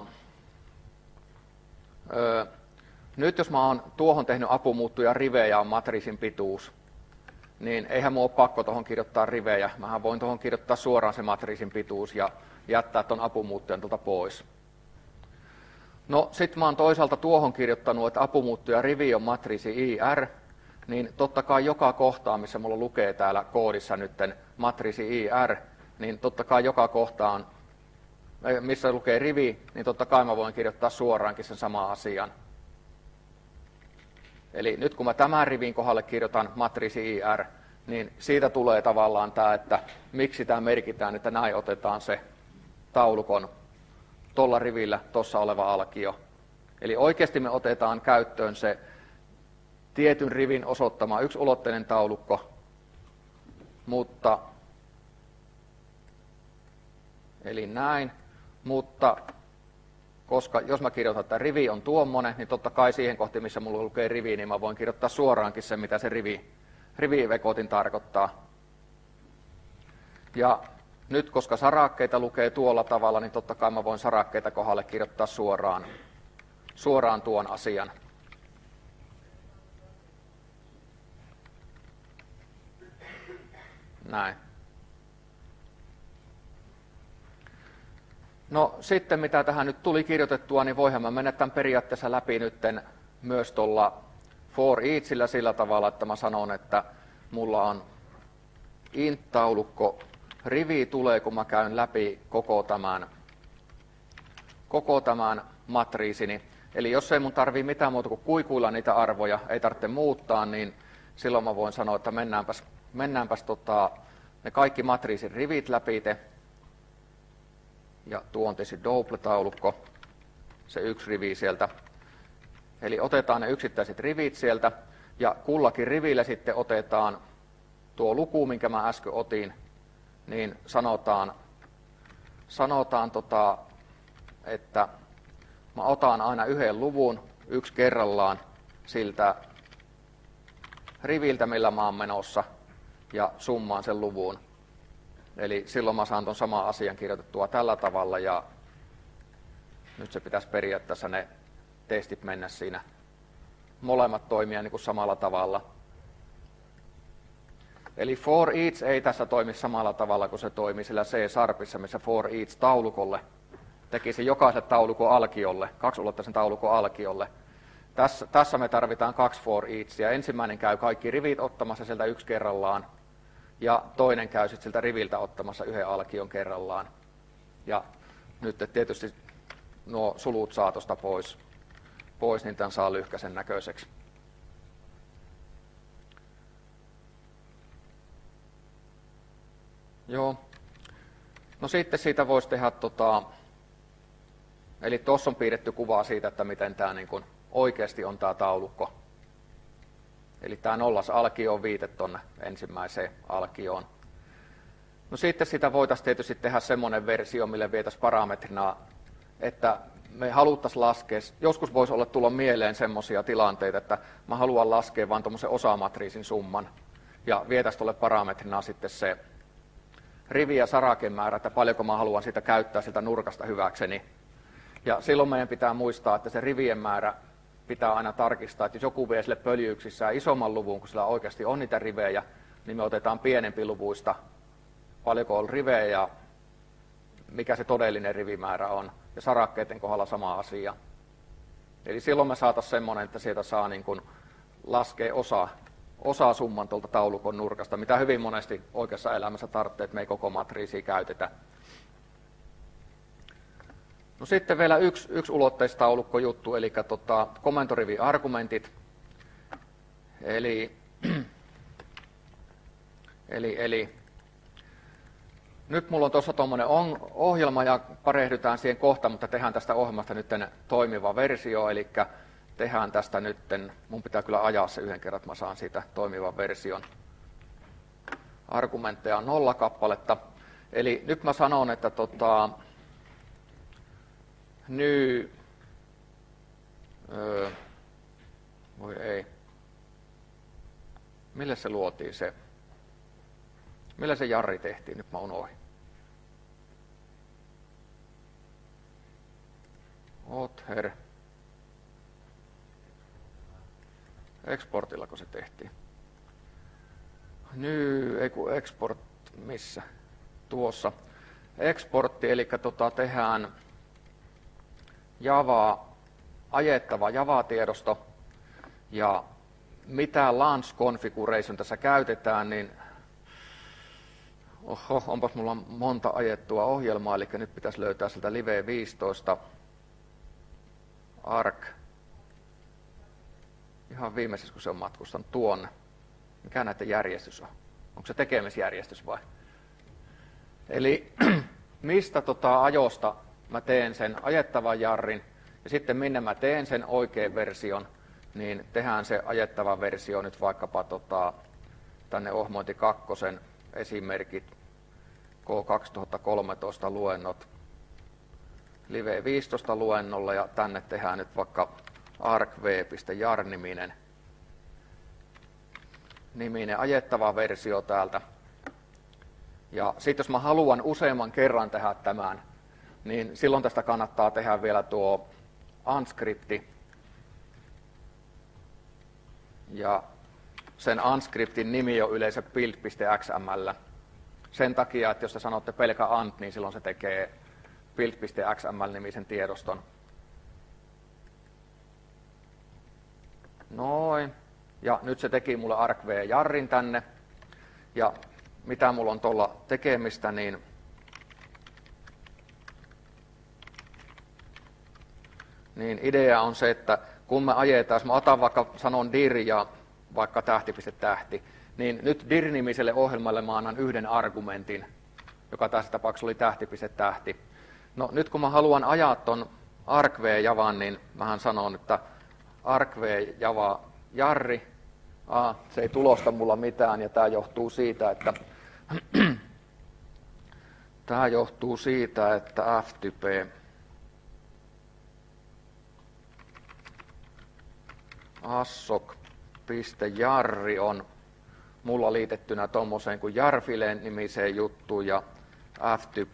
ö, nyt jos mä oon tuohon tehnyt apumuuttuja rivejä on matriisin pituus, niin eihän mun ole pakko tuohon kirjoittaa rivejä. Mähän voin tuohon kirjoittaa suoraan se matriisin pituus ja jättää tuon apumuuttujan tuolta pois. No sit mä oon toisaalta tuohon kirjoittanut, että apumuuttuja rivi on matriisi I R, niin totta kai joka kohtaa, missä mulla lukee täällä koodissa nytten matriisi I R, niin totta kai joka kohtaan, missä lukee rivi, niin totta kai mä voin kirjoittaa suoraankin sen saman asian. Eli nyt kun mä tämän rivin kohdalle kirjoitan matriisi I R, niin siitä tulee tavallaan tämä, että miksi tämä merkitään, että näin otetaan se taulukon tuolla rivillä tuossa oleva alkio. Eli oikeasti me otetaan käyttöön se tietyn rivin osoittama yksiulotteinen taulukko, mutta eli näin, mutta koska jos mä kirjoitan, että rivi on tuommoinen, niin totta kai siihen kohti, missä mulla lukee rivi, niin mä voin kirjoittaa suoraankin sen, mitä se rivi, rivivekotin tarkoittaa. Ja nyt, koska sarakkeita lukee tuolla tavalla, niin totta kai mä voin sarakkeita kohdalle kirjoittaa suoraan, suoraan tuon asian. Näin. No sitten mitä tähän nyt tuli kirjoitettua, niin voihan mä mennä tämän periaatteessa läpi nytten myös tuolla for eachillä sillä tavalla, että mä sanon, että mulla on int-taulukko, rivi tulee, kun mä käyn läpi koko tämän, koko tämän matriisini. Eli jos ei mun tarvii mitään muuta kuin kuikuilla niitä arvoja, ei tarvitse muuttaa, niin silloin mä voin sanoa, että mennäänpäs, mennäänpäs tota, ne kaikki matriisin rivit läpite. Ja tuo on tietysti double-taulukko, se yksi rivi sieltä. Eli otetaan ne yksittäiset rivit sieltä, ja kullakin rivillä sitten otetaan tuo luku, minkä mä äsken otin, niin sanotaan, sanotaan tota, että mä otan aina yhden luvun, yksi kerrallaan, siltä riviltä, millä mä oon menossa, ja summaan sen luvun. Eli silloin mä saan ton saman asian kirjoitettua tällä tavalla, ja nyt se pitäisi periaatteessa ne testit mennä siinä, molemmat toimia niin kuin samalla tavalla. Eli for each ei tässä toimi samalla tavalla kuin se toimii sillä C-sharpissa, missä for each taulukolle tekisi jokaiselle taulukon alkiolle, kaksiulotteisen taulukon alkiolle. Tässä, tässä me tarvitaan kaksi for eachia. Ensimmäinen käy kaikki rivit ottamassa sieltä yksi kerrallaan, ja toinen käy sitten siltä riviltä ottamassa yhden alkion kerrallaan. Ja nyt tietysti nuo sulut saa tuosta pois, pois, niin tämän saa lyhkäisen näköiseksi. Joo. No sitten siitä voisi tehdä tota, Eli tuossa on piirretty kuvaa siitä, että miten tämä niin kuin oikeasti on tämä taulukko. Eli tämä nollas alkio on viite tuonne ensimmäiseen alkioon. No sitten sitä voitaisiin tietysti tehdä semmoinen versio, mille vietäisiin parametrina, että me haluttaisiin laskea, joskus voisi olla tulla mieleen semmoisia tilanteita, että mä haluan laskea vain tuommoisen osamatriisin summan, ja vietäisiin tuolle parametrina sitten se rivi- ja sarakemäärä, että paljonko mä haluan sitä käyttää siltä nurkasta hyväkseni. Ja silloin meidän pitää muistaa, että se rivien määrä pitää aina tarkistaa, että jos joku vie sille pöljyyksissään isomman luvun, kun sillä oikeasti on niitä rivejä, niin me otetaan pienempi luvuista, paljonko on rivejä ja mikä se todellinen rivimäärä on. Ja sarakkeiden kohdalla sama asia. Eli silloin me saataisiin semmoinen, että sieltä saa niin kuin laskea osa, osa summan tuolta taulukon nurkasta, mitä hyvin monesti oikeassa elämässä tarvitsee, että me ei koko matriisia käytetä. No sitten vielä yksi, yksi ulotteistaulukko juttu, eli tota, komentorivi-argumentit. Eli, eli, eli nyt mulla on tuossa tuommoinen ohjelma ja parehdytään siihen kohta, mutta tehdään tästä ohjelmasta nyt toimiva versio, eli tehdään tästä nyt, mun pitää kyllä ajaa se yhden kerran, että mä saan siitä toimivan version. Argumentteja on nolla kappaletta. Eli nyt mä sanon, että tota, ny, öö, voi ei, mille se luotiin se, millä se jarri tehtiin, nyt mä unohdin. Other. Exportillako se tehtiin? Ny, ei kun export, missä? Tuossa. Exportti, eli tota, tehdään Java, ajettava Java-tiedosto, ja mitä launch configuration tässä käytetään, niin oho, onpas mulla monta ajettua ohjelmaa, eli nyt pitäisi löytää sieltä Live viisitoista Arc. Ihan viimeisessä, kun se on matkustanut tuonne. Mikä näiden järjestys on? Onko se tekemisjärjestys vai? Eli mistä tota ajosta mä teen sen ajettavan jarrin, ja sitten minne mä teen sen oikean version, niin tehdään se ajettava versio nyt vaikkapa tota, tänne ohmointi kakkosen esimerkit K kaksituhattakolmetoista luennot Live viisitoista luennolla, ja tänne tehdään nyt vaikka arcv.jar-niminen niminen ajettava versio täältä. Ja sitten jos mä haluan useamman kerran tehdä tämän, niin silloin tästä kannattaa tehdä vielä tuo unscripti. Ja sen unscriptin nimi on yleensä build.xml. Sen takia, että jos te sanotte pelkä ant, niin silloin se tekee build.xml-nimisen tiedoston. Noin. Ja nyt se teki mulle arcv-jarrin tänne. Ja mitä mulla on tuolla tekemistä, niin niin idea on se, että kun me ajetaan, jos mä otan vaikka, sanon dir ja vaikka tähti, tähti, niin nyt dir-nimiselle ohjelmalle mä annan yhden argumentin, joka tässä tapauksessa oli tähti, tähti. No nyt kun mä haluan ajaa ton arcv-javan, niin mähän sanon, että arcv-java jarri, ah, se ei tulosta mulla mitään, ja tää johtuu siitä, että tää johtuu siitä, että ftp assok.jarri on mulla liitettynä tommoseen kuin jarfileen nimiseen juttuun, ja ftp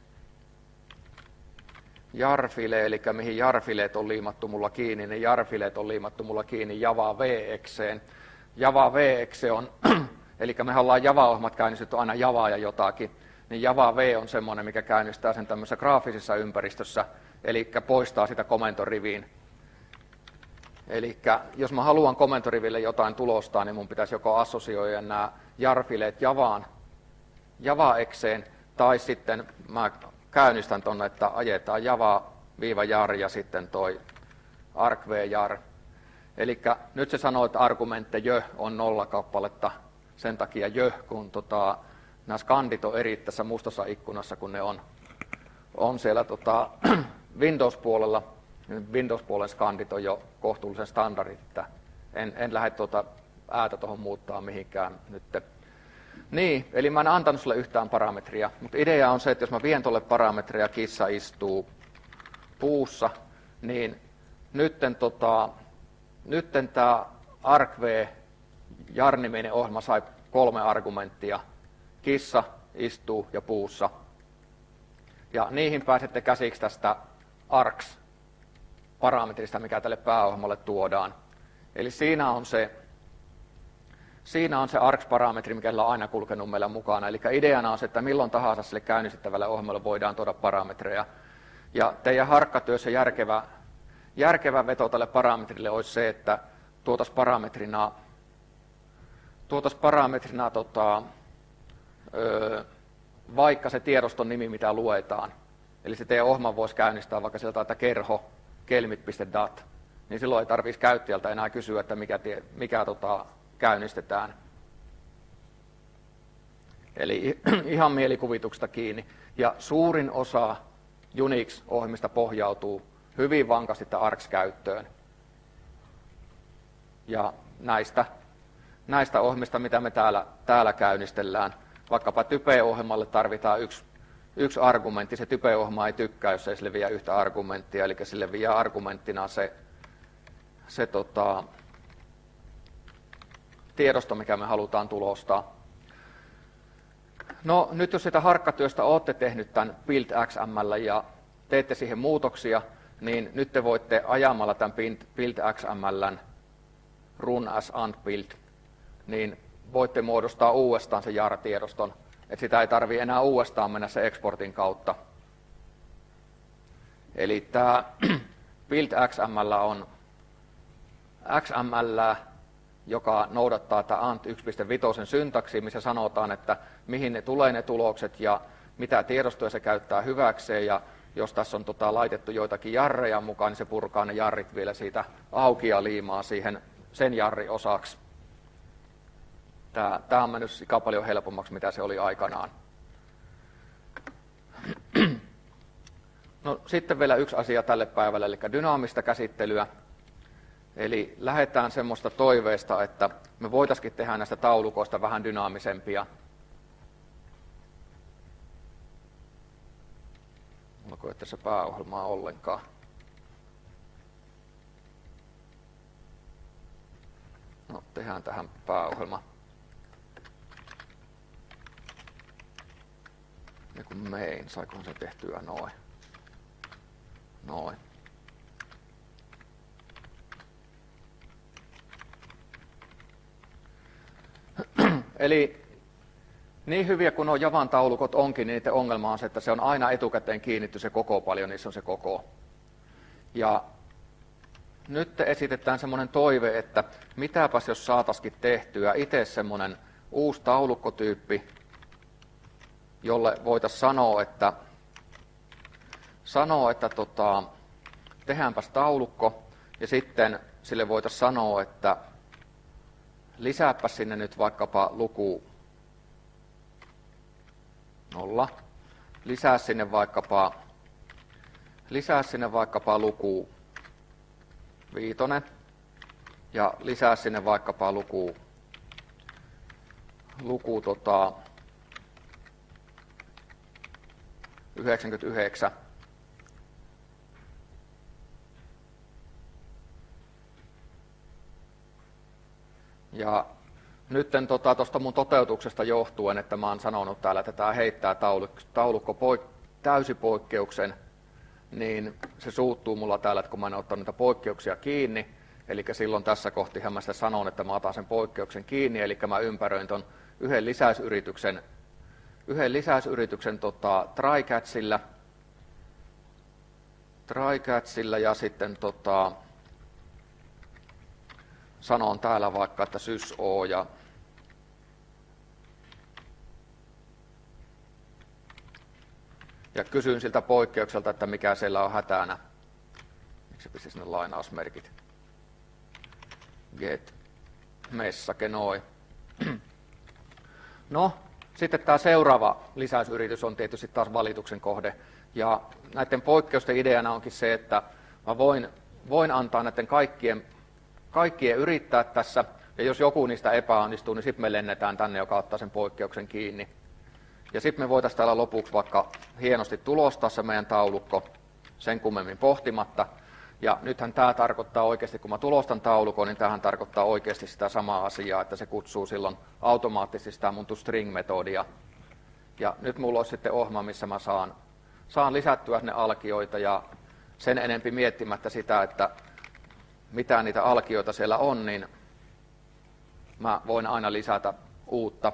jarfile, eli mihin jarfileet on liimattu mulla kiinni, niin jarfileet on liimattu mulla kiinni Java V X:een. Java V X on, eli me ollaan Java-ohjelmat käynnistetty aina Javaa ja jotakin, niin Java V on semmoinen, mikä käynnistää sen tämmöisessä graafisessa ympäristössä, eli poistaa sitä komentoriviin. Eli jos mä haluan komentoriville jotain tulostaa, niin mun pitäisi joko assosioida nämä jarfileet Javaan, Java X:een, tai sitten mä käynnistän tuonne, että ajetaan Java-jar ja sitten toi arcv-jar. Eli nyt se sanoo, että argumentteja on nolla kappaletta, sen takia jö, kun tota, nämä skandit on eri tässä mustassa ikkunassa, kun ne on, on siellä tota, Windows-puolella, Windows-puolen skandit on jo kohtuullisen standardit, että en, en lähde tuota äätä tuohon muuttaa mihinkään nyt. Niin, eli mä en antanut sulle yhtään parametria, mutta idea on se, että jos mä vien tuolle parametria, kissa istuu puussa, niin nytten, tota, nytten tämä argv jar-niminen ohjelma sai kolme argumenttia, kissa, istuu ja puussa. Ja niihin pääsette käsiksi tästä args-parametrista, mikä tälle pääohjelmalle tuodaan. Eli siinä on se, siinä on se args-parametri, mikä on aina kulkenut meillä mukana. Eli ideana on se, että milloin tahansa sille käynnistettävälle ohjelmalle voidaan tuoda parametreja. Ja teidän harkkatyössä järkevä, järkevä veto tälle parametrille olisi se, että tuotaisiin parametrina, tuotais parametrina tota, öö, vaikka se tiedoston nimi, mitä luetaan. Eli se teidän ohjelma voisi käynnistää vaikka sieltä, että kerho kelmit.dat, niin silloin ei tarvitsisi käyttäjältä enää kysyä, että mikä, tie, mikä tota, käynnistetään. Eli ihan mielikuvituksesta kiinni. Ja suurin osa Unix-ohjelmista pohjautuu hyvin vankasti args-käyttöön. Ja näistä, näistä ohjelmista, mitä me täällä, täällä käynnistellään, vaikkapa type-ohjelmalle tarvitaan yksi, yksi argumentti. Se type-ohjelma ei tykkää, jos ei sille vie yhtä argumenttia, eli sille vie argumenttina se, se tota, tiedosto, mikä me halutaan tulostaa. No nyt jos sitä harkkatyöstä olette tehnyt tämän build.xml ja teette siihen muutoksia, niin nyt te voitte ajamalla tämän build.xmln run as unbuild, niin voitte muodostaa uudestaan sen jar-tiedoston, että sitä ei tarvitse enää uudestaan mennä se exportin kautta. Eli tämä build.xml on X M L, joka noudattaa tämä ant yksi piste viisi syntaksi, missä sanotaan, että mihin ne tulee ne tulokset ja mitä tiedostoja se käyttää hyväkseen. Ja jos tässä on tota, laitettu joitakin jarreja mukaan, niin se purkaa ne jarrit vielä siitä auki ja liimaa siihen sen jarri osaksi. Tämä, tämä on mennyt aika paljon helpommaksi, mitä se oli aikanaan. No, sitten vielä yksi asia tälle päivälle, eli dynaamista käsittelyä. Eli lähdetään semmoista toiveesta, että me voitaisiin tehdä näistä taulukoista vähän dynaamisempia. Onko tässä pääohjelmaa ollenkaan? No, tehdään tähän pääohjelma. Ja kun main, saikohan se tehtyä noin. Noin. Eli niin hyviä kuin nuo Javan taulukot onkin, niin niiden ongelma on se, että se on aina etukäteen kiinnitty se koko paljon, niissä on se koko. Ja nyt esitetään semmoinen toive, että mitäpäs jos saataisiin tehtyä itse semmoinen uusi taulukkotyyppi, jolle voitaisiin sanoa, että, sanoa, että tota, tehdäänpäs taulukko, ja sitten sille voitaisiin sanoa, että lisääpä sinne nyt vaikkapa luku nolla, lisää sinne vaikkapa, lisää sinne vaikkapa luku viitonen ja lisää sinne vaikkapa luku, luku tota, yhdeksänkymmentäyhdeksän. Ja nyt tuosta tota, mun toteutuksesta johtuen, että mä oon sanonut täällä, että tämä heittää taulukko, taulukko poik, täysipoikkeuksen, niin se suuttuu mulla täällä, että kun mä en ottanut niitä poikkeuksia kiinni, eli silloin tässä kohtihan mä sitä sanon, että mä otan sen poikkeuksen kiinni, eli mä ympäröin ton yhden lisäysyrityksen, yhden lisäysyrityksen tota, trycatchillä, trycatchillä ja sitten tota, sanon täällä vaikka, että sys-o ja ja kysyn siltä poikkeukselta, että mikä siellä on hätänä. Miksi se pisti sinne lainausmerkit? Get messake noin. No, sitten tämä seuraava lisäysyritys on tietysti taas valituksen kohde. Ja näiden poikkeusten ideana onkin se, että mä voin, voin antaa näiden kaikkien, kaikkien yrittää tässä, ja jos joku niistä epäonnistuu, niin sitten me lennetään tänne, joka ottaa sen poikkeuksen kiinni. Ja sitten me voitaisiin täällä lopuksi vaikka hienosti tulostaa se meidän taulukko sen kummemmin pohtimatta. Ja nythän tämä tarkoittaa oikeasti, kun mä tulostan taulukon, niin tämähän tarkoittaa oikeasti sitä samaa asiaa, että se kutsuu silloin automaattisesti sitä mun toString-metodia. Ja nyt mulla olisi sitten ohjelma, missä mä saan, saan lisättyä ne alkioita ja sen enempi miettimättä sitä, että mitä niitä alkioita siellä on, niin mä voin aina lisätä uutta.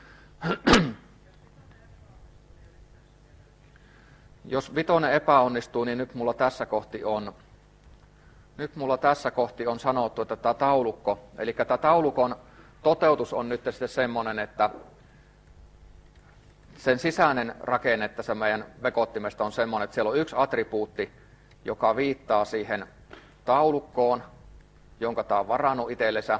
Jos vitonen epäonnistuu, niin nyt mulla tässä kohti on, nyt mulla tässä kohti on sanottu, että tämä taulukko, eli tämä taulukon toteutus on nyt sitten semmoinen, että sen sisäinen rakenne tässä meidän vekottimesta on semmoinen, että siellä on yksi attribuutti, joka viittaa siihen taulukkoon, jonka tämä on varannut itsellensä.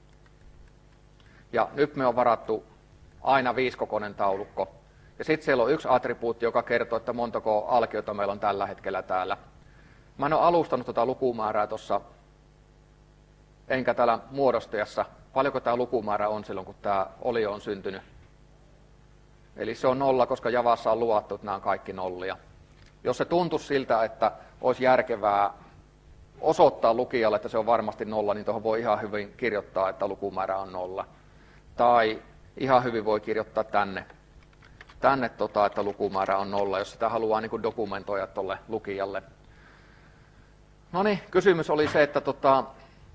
Ja nyt me on varattu aina viisikokoinen taulukko. Ja sitten siellä on yksi attribuutti, joka kertoo, että montako alkiota meillä on tällä hetkellä täällä. Mä en ole alustanut tuota lukumäärää tuossa, enkä täällä muodostajassa. Paljonko tämä lukumäärä on silloin, kun tämä olio on syntynyt? Eli se on nolla, koska Javassa on luvattu, että nämä on kaikki nollia. Jos se tuntuisi siltä, että olisi järkevää osoittaa lukijalle, että se on varmasti nolla, niin tuohon voi ihan hyvin kirjoittaa, että lukumäärä on nolla. Tai ihan hyvin voi kirjoittaa tänne, tänne tota, että lukumäärä on nolla, jos sitä haluaa niin kuin dokumentoida tuolle lukijalle. No niin, kysymys oli se, että tota,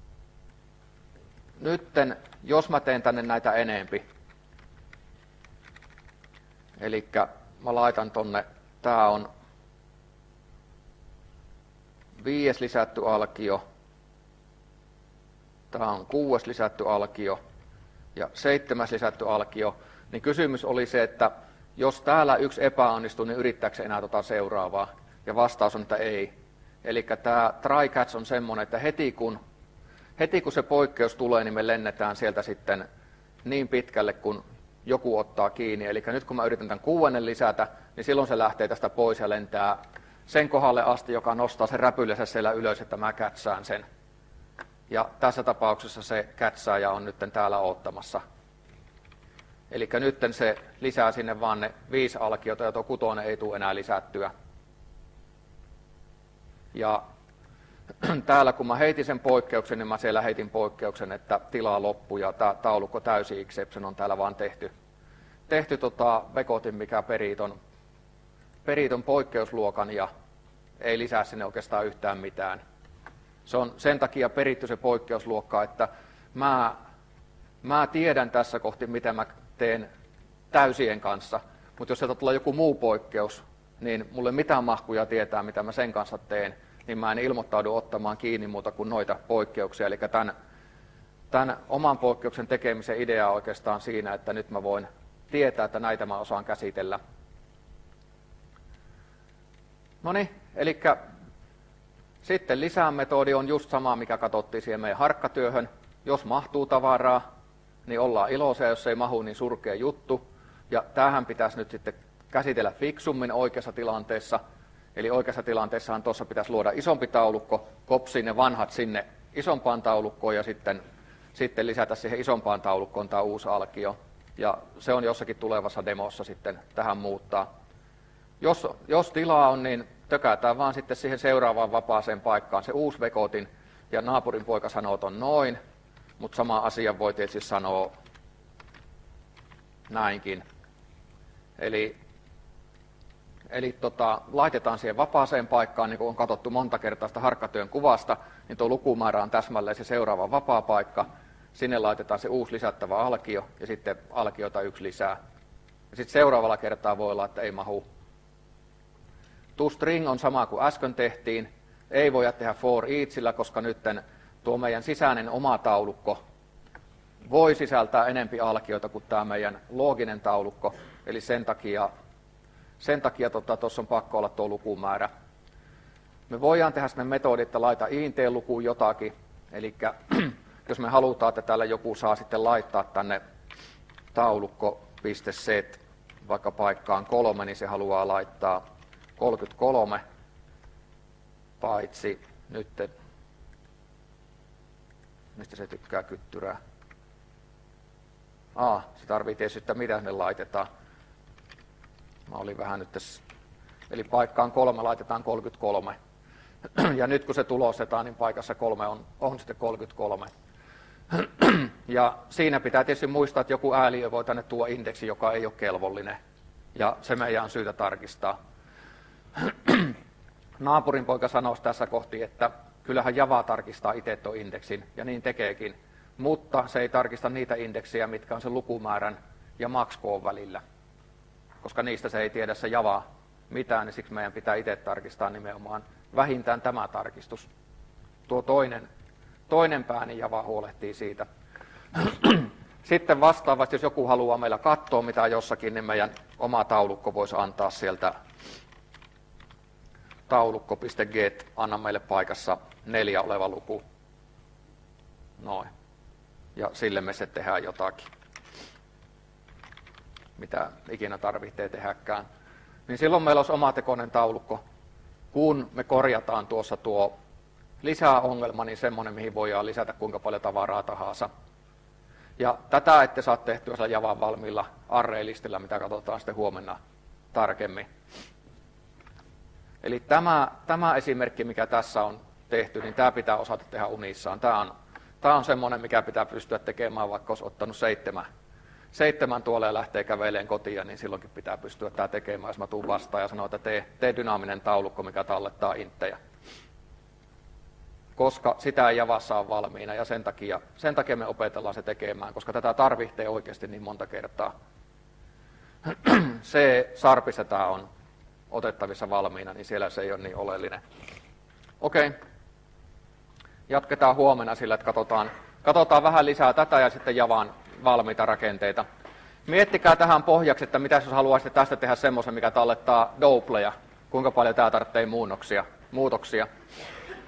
nytten, jos mä teen tänne näitä enempi, eli mä laitan tonne, tää on viides lisätty alkio, tää on kuudes lisätty alkio ja seitsemäs lisätty alkio, niin kysymys oli se, että jos täällä yksi epäonnistuu, niin yrittääkö se enää tota seuraavaa? Ja vastaus on, että ei. Eli tämä try catch on semmoinen, että heti kun, heti kun se poikkeus tulee, niin me lennetään sieltä sitten niin pitkälle, kun joku ottaa kiinni. Eli nyt kun mä yritän tämän kuudennen lisätä, niin silloin se lähtee tästä pois ja lentää sen kohdalle asti, joka nostaa sen räpyllensä siellä ylös, että mä kätsään sen. Ja tässä tapauksessa se kätsääjä on nyt täällä odottamassa. Eli nyt se lisää sinne vaan ne viisi alkiota, ja tuo kutonen ei tule enää lisättyä. Ja täällä kun mä heitin sen poikkeuksen, niin mä siellä heitin poikkeuksen, että tilaa loppu ja tämä taulukko täysi exception on täällä vaan tehty. Tehty tota vekotin, mikä perii ton, perii ton poikkeusluokan ja ei lisää sinne oikeastaan yhtään mitään. Se on sen takia peritty se poikkeusluokka, että mä, mä tiedän tässä kohti, mitä mä teen täysien kanssa, mutta jos sieltä tulee joku muu poikkeus, niin mulle mitään mahkuja tietää, mitä mä sen kanssa teen, niin mä en ilmoittaudu ottamaan kiinni muuta kuin noita poikkeuksia. Eli tämän, tämän oman poikkeuksen tekemisen idea on oikeastaan siinä, että nyt mä voin tietää, että näitä mä osaan käsitellä. No niin, eli sitten lisämetodi on just sama, mikä katsottiin siihen meidän harkkatyöhön. Jos mahtuu tavaraa, niin ollaan iloisia, jos ei mahu, niin surkea juttu. Ja tämähän pitäisi nyt sitten käsitellä fiksummin oikeassa tilanteessa. Eli oikeassa tilanteessahan tuossa pitäisi luoda isompi taulukko, kopsia ne vanhat sinne isompaan taulukkoon ja sitten, sitten lisätä siihen isompaan taulukkoon tämä uusi alkio. Ja se on jossakin tulevassa demossa sitten tähän muuttaa. Jos, jos tilaa on, niin tökätään vaan sitten siihen seuraavaan vapaaseen paikkaan se uusi vekotin. Ja naapurin poika sanoo ton noin, mutta sama asia voi tietysti sanoa näinkin. Eli Eli tota, laitetaan siihen vapaaseen paikkaan, niin kuin on katsottu monta kertaa sitä harkkatyön kuvasta, niin tuo lukumäärä on täsmälleen se seuraava vapaa paikka. Sinne laitetaan se uusi lisättävä alkio ja sitten alkiota yksi lisää. Ja sitten seuraavalla kertaa voi olla, että ei mahu. ToString on sama kuin äsken tehtiin. Ei voida tehdä for eachillä, koska nyt tuo meidän sisäinen oma taulukko voi sisältää enempi alkioita kuin tämä meidän looginen taulukko. Eli sen takia Sen takia tuossa tota, on pakko olla tuo lukumäärä. Me voidaan tehdä sellainen metodi, että laita int-lukuun jotakin. Eli jos me halutaan, että täällä joku saa sitten laittaa tänne taulukko.set vaikka paikkaan kolme, niin se haluaa laittaa kolmekymmentäkolme, paitsi nyt, mistä se tykkää kyttyrää. Ah, se tarvii tietysti, että mitä ne laitetaan. Mä olin vähän nyt tässä. Eli paikkaan kolme laitetaan kolmekymmentäkolme. Ja nyt kun se tulostetaan, niin paikassa kolme on, on sitten kolmekymmentäkolme. Ja siinä pitää tietysti muistaa, että joku ääliö voi tänne tuoda indeksi, joka ei ole kelvollinen. Ja se meidän on syytä tarkistaa. Naapurin poika sanoi tässä kohti, että kyllähän Java tarkistaa itse tuon indeksin, ja niin tekeekin. Mutta se ei tarkista niitä indeksejä, mitkä on sen lukumäärän ja max-koon välillä. Koska niistä se ei tiedä se Java mitään, niin siksi meidän pitää itse tarkistaa nimenomaan vähintään tämä tarkistus. Tuo toinen, toinen pää, niin Java huolehtii siitä. Sitten vastaavasti, jos joku haluaa meillä katsoa mitä jossakin, niin meidän oma taulukko voisi antaa sieltä taulukko.get, anna meille paikassa neljä oleva luku. Noin. Ja sille me se tehdään jotakin, mitä ikinä tarvitsee tehdäkään. Niin silloin meillä olisi omatekoinen taulukko, kun me korjataan tuossa tuo lisää ongelma, niin semmoinen, mihin voidaan lisätä kuinka paljon tavaraa tahansa. Ja tätä ette saa tehtyä sillä Javan valmiilla array-listillä, mitä katsotaan sitten huomenna tarkemmin. Eli tämä, tämä esimerkki, mikä tässä on tehty, niin tämä pitää osata tehdä unissaan. Tämä on, tämä on semmoinen, mikä pitää pystyä tekemään, vaikka olisi ottanut seitsemän. Seitsemän tuolle ja lähtee käveleen kotiin, niin silloinkin pitää pystyä tämä tekemään, jos mä tuun vastaan ja sanon, että tee, tee dynaaminen taulukko, mikä tallettaa inttejä. Koska sitä ei Javassa ole valmiina, ja sen takia, sen takia me opetellaan se tekemään, koska tätä tarvitsee oikeasti niin monta kertaa. Se sarpissa tämä on otettavissa valmiina, niin siellä se ei ole niin oleellinen. Okei. Jatketaan huomenna sillä, että katsotaan, katsotaan vähän lisää tätä ja sitten Javan valmiita rakenteita. Miettikää tähän pohjaksi, että mitä jos haluaisitte tästä tehdä semmoisen, mikä tallettaa doubleja. Kuinka paljon tämä tarvitsee muunnoksia, muutoksia.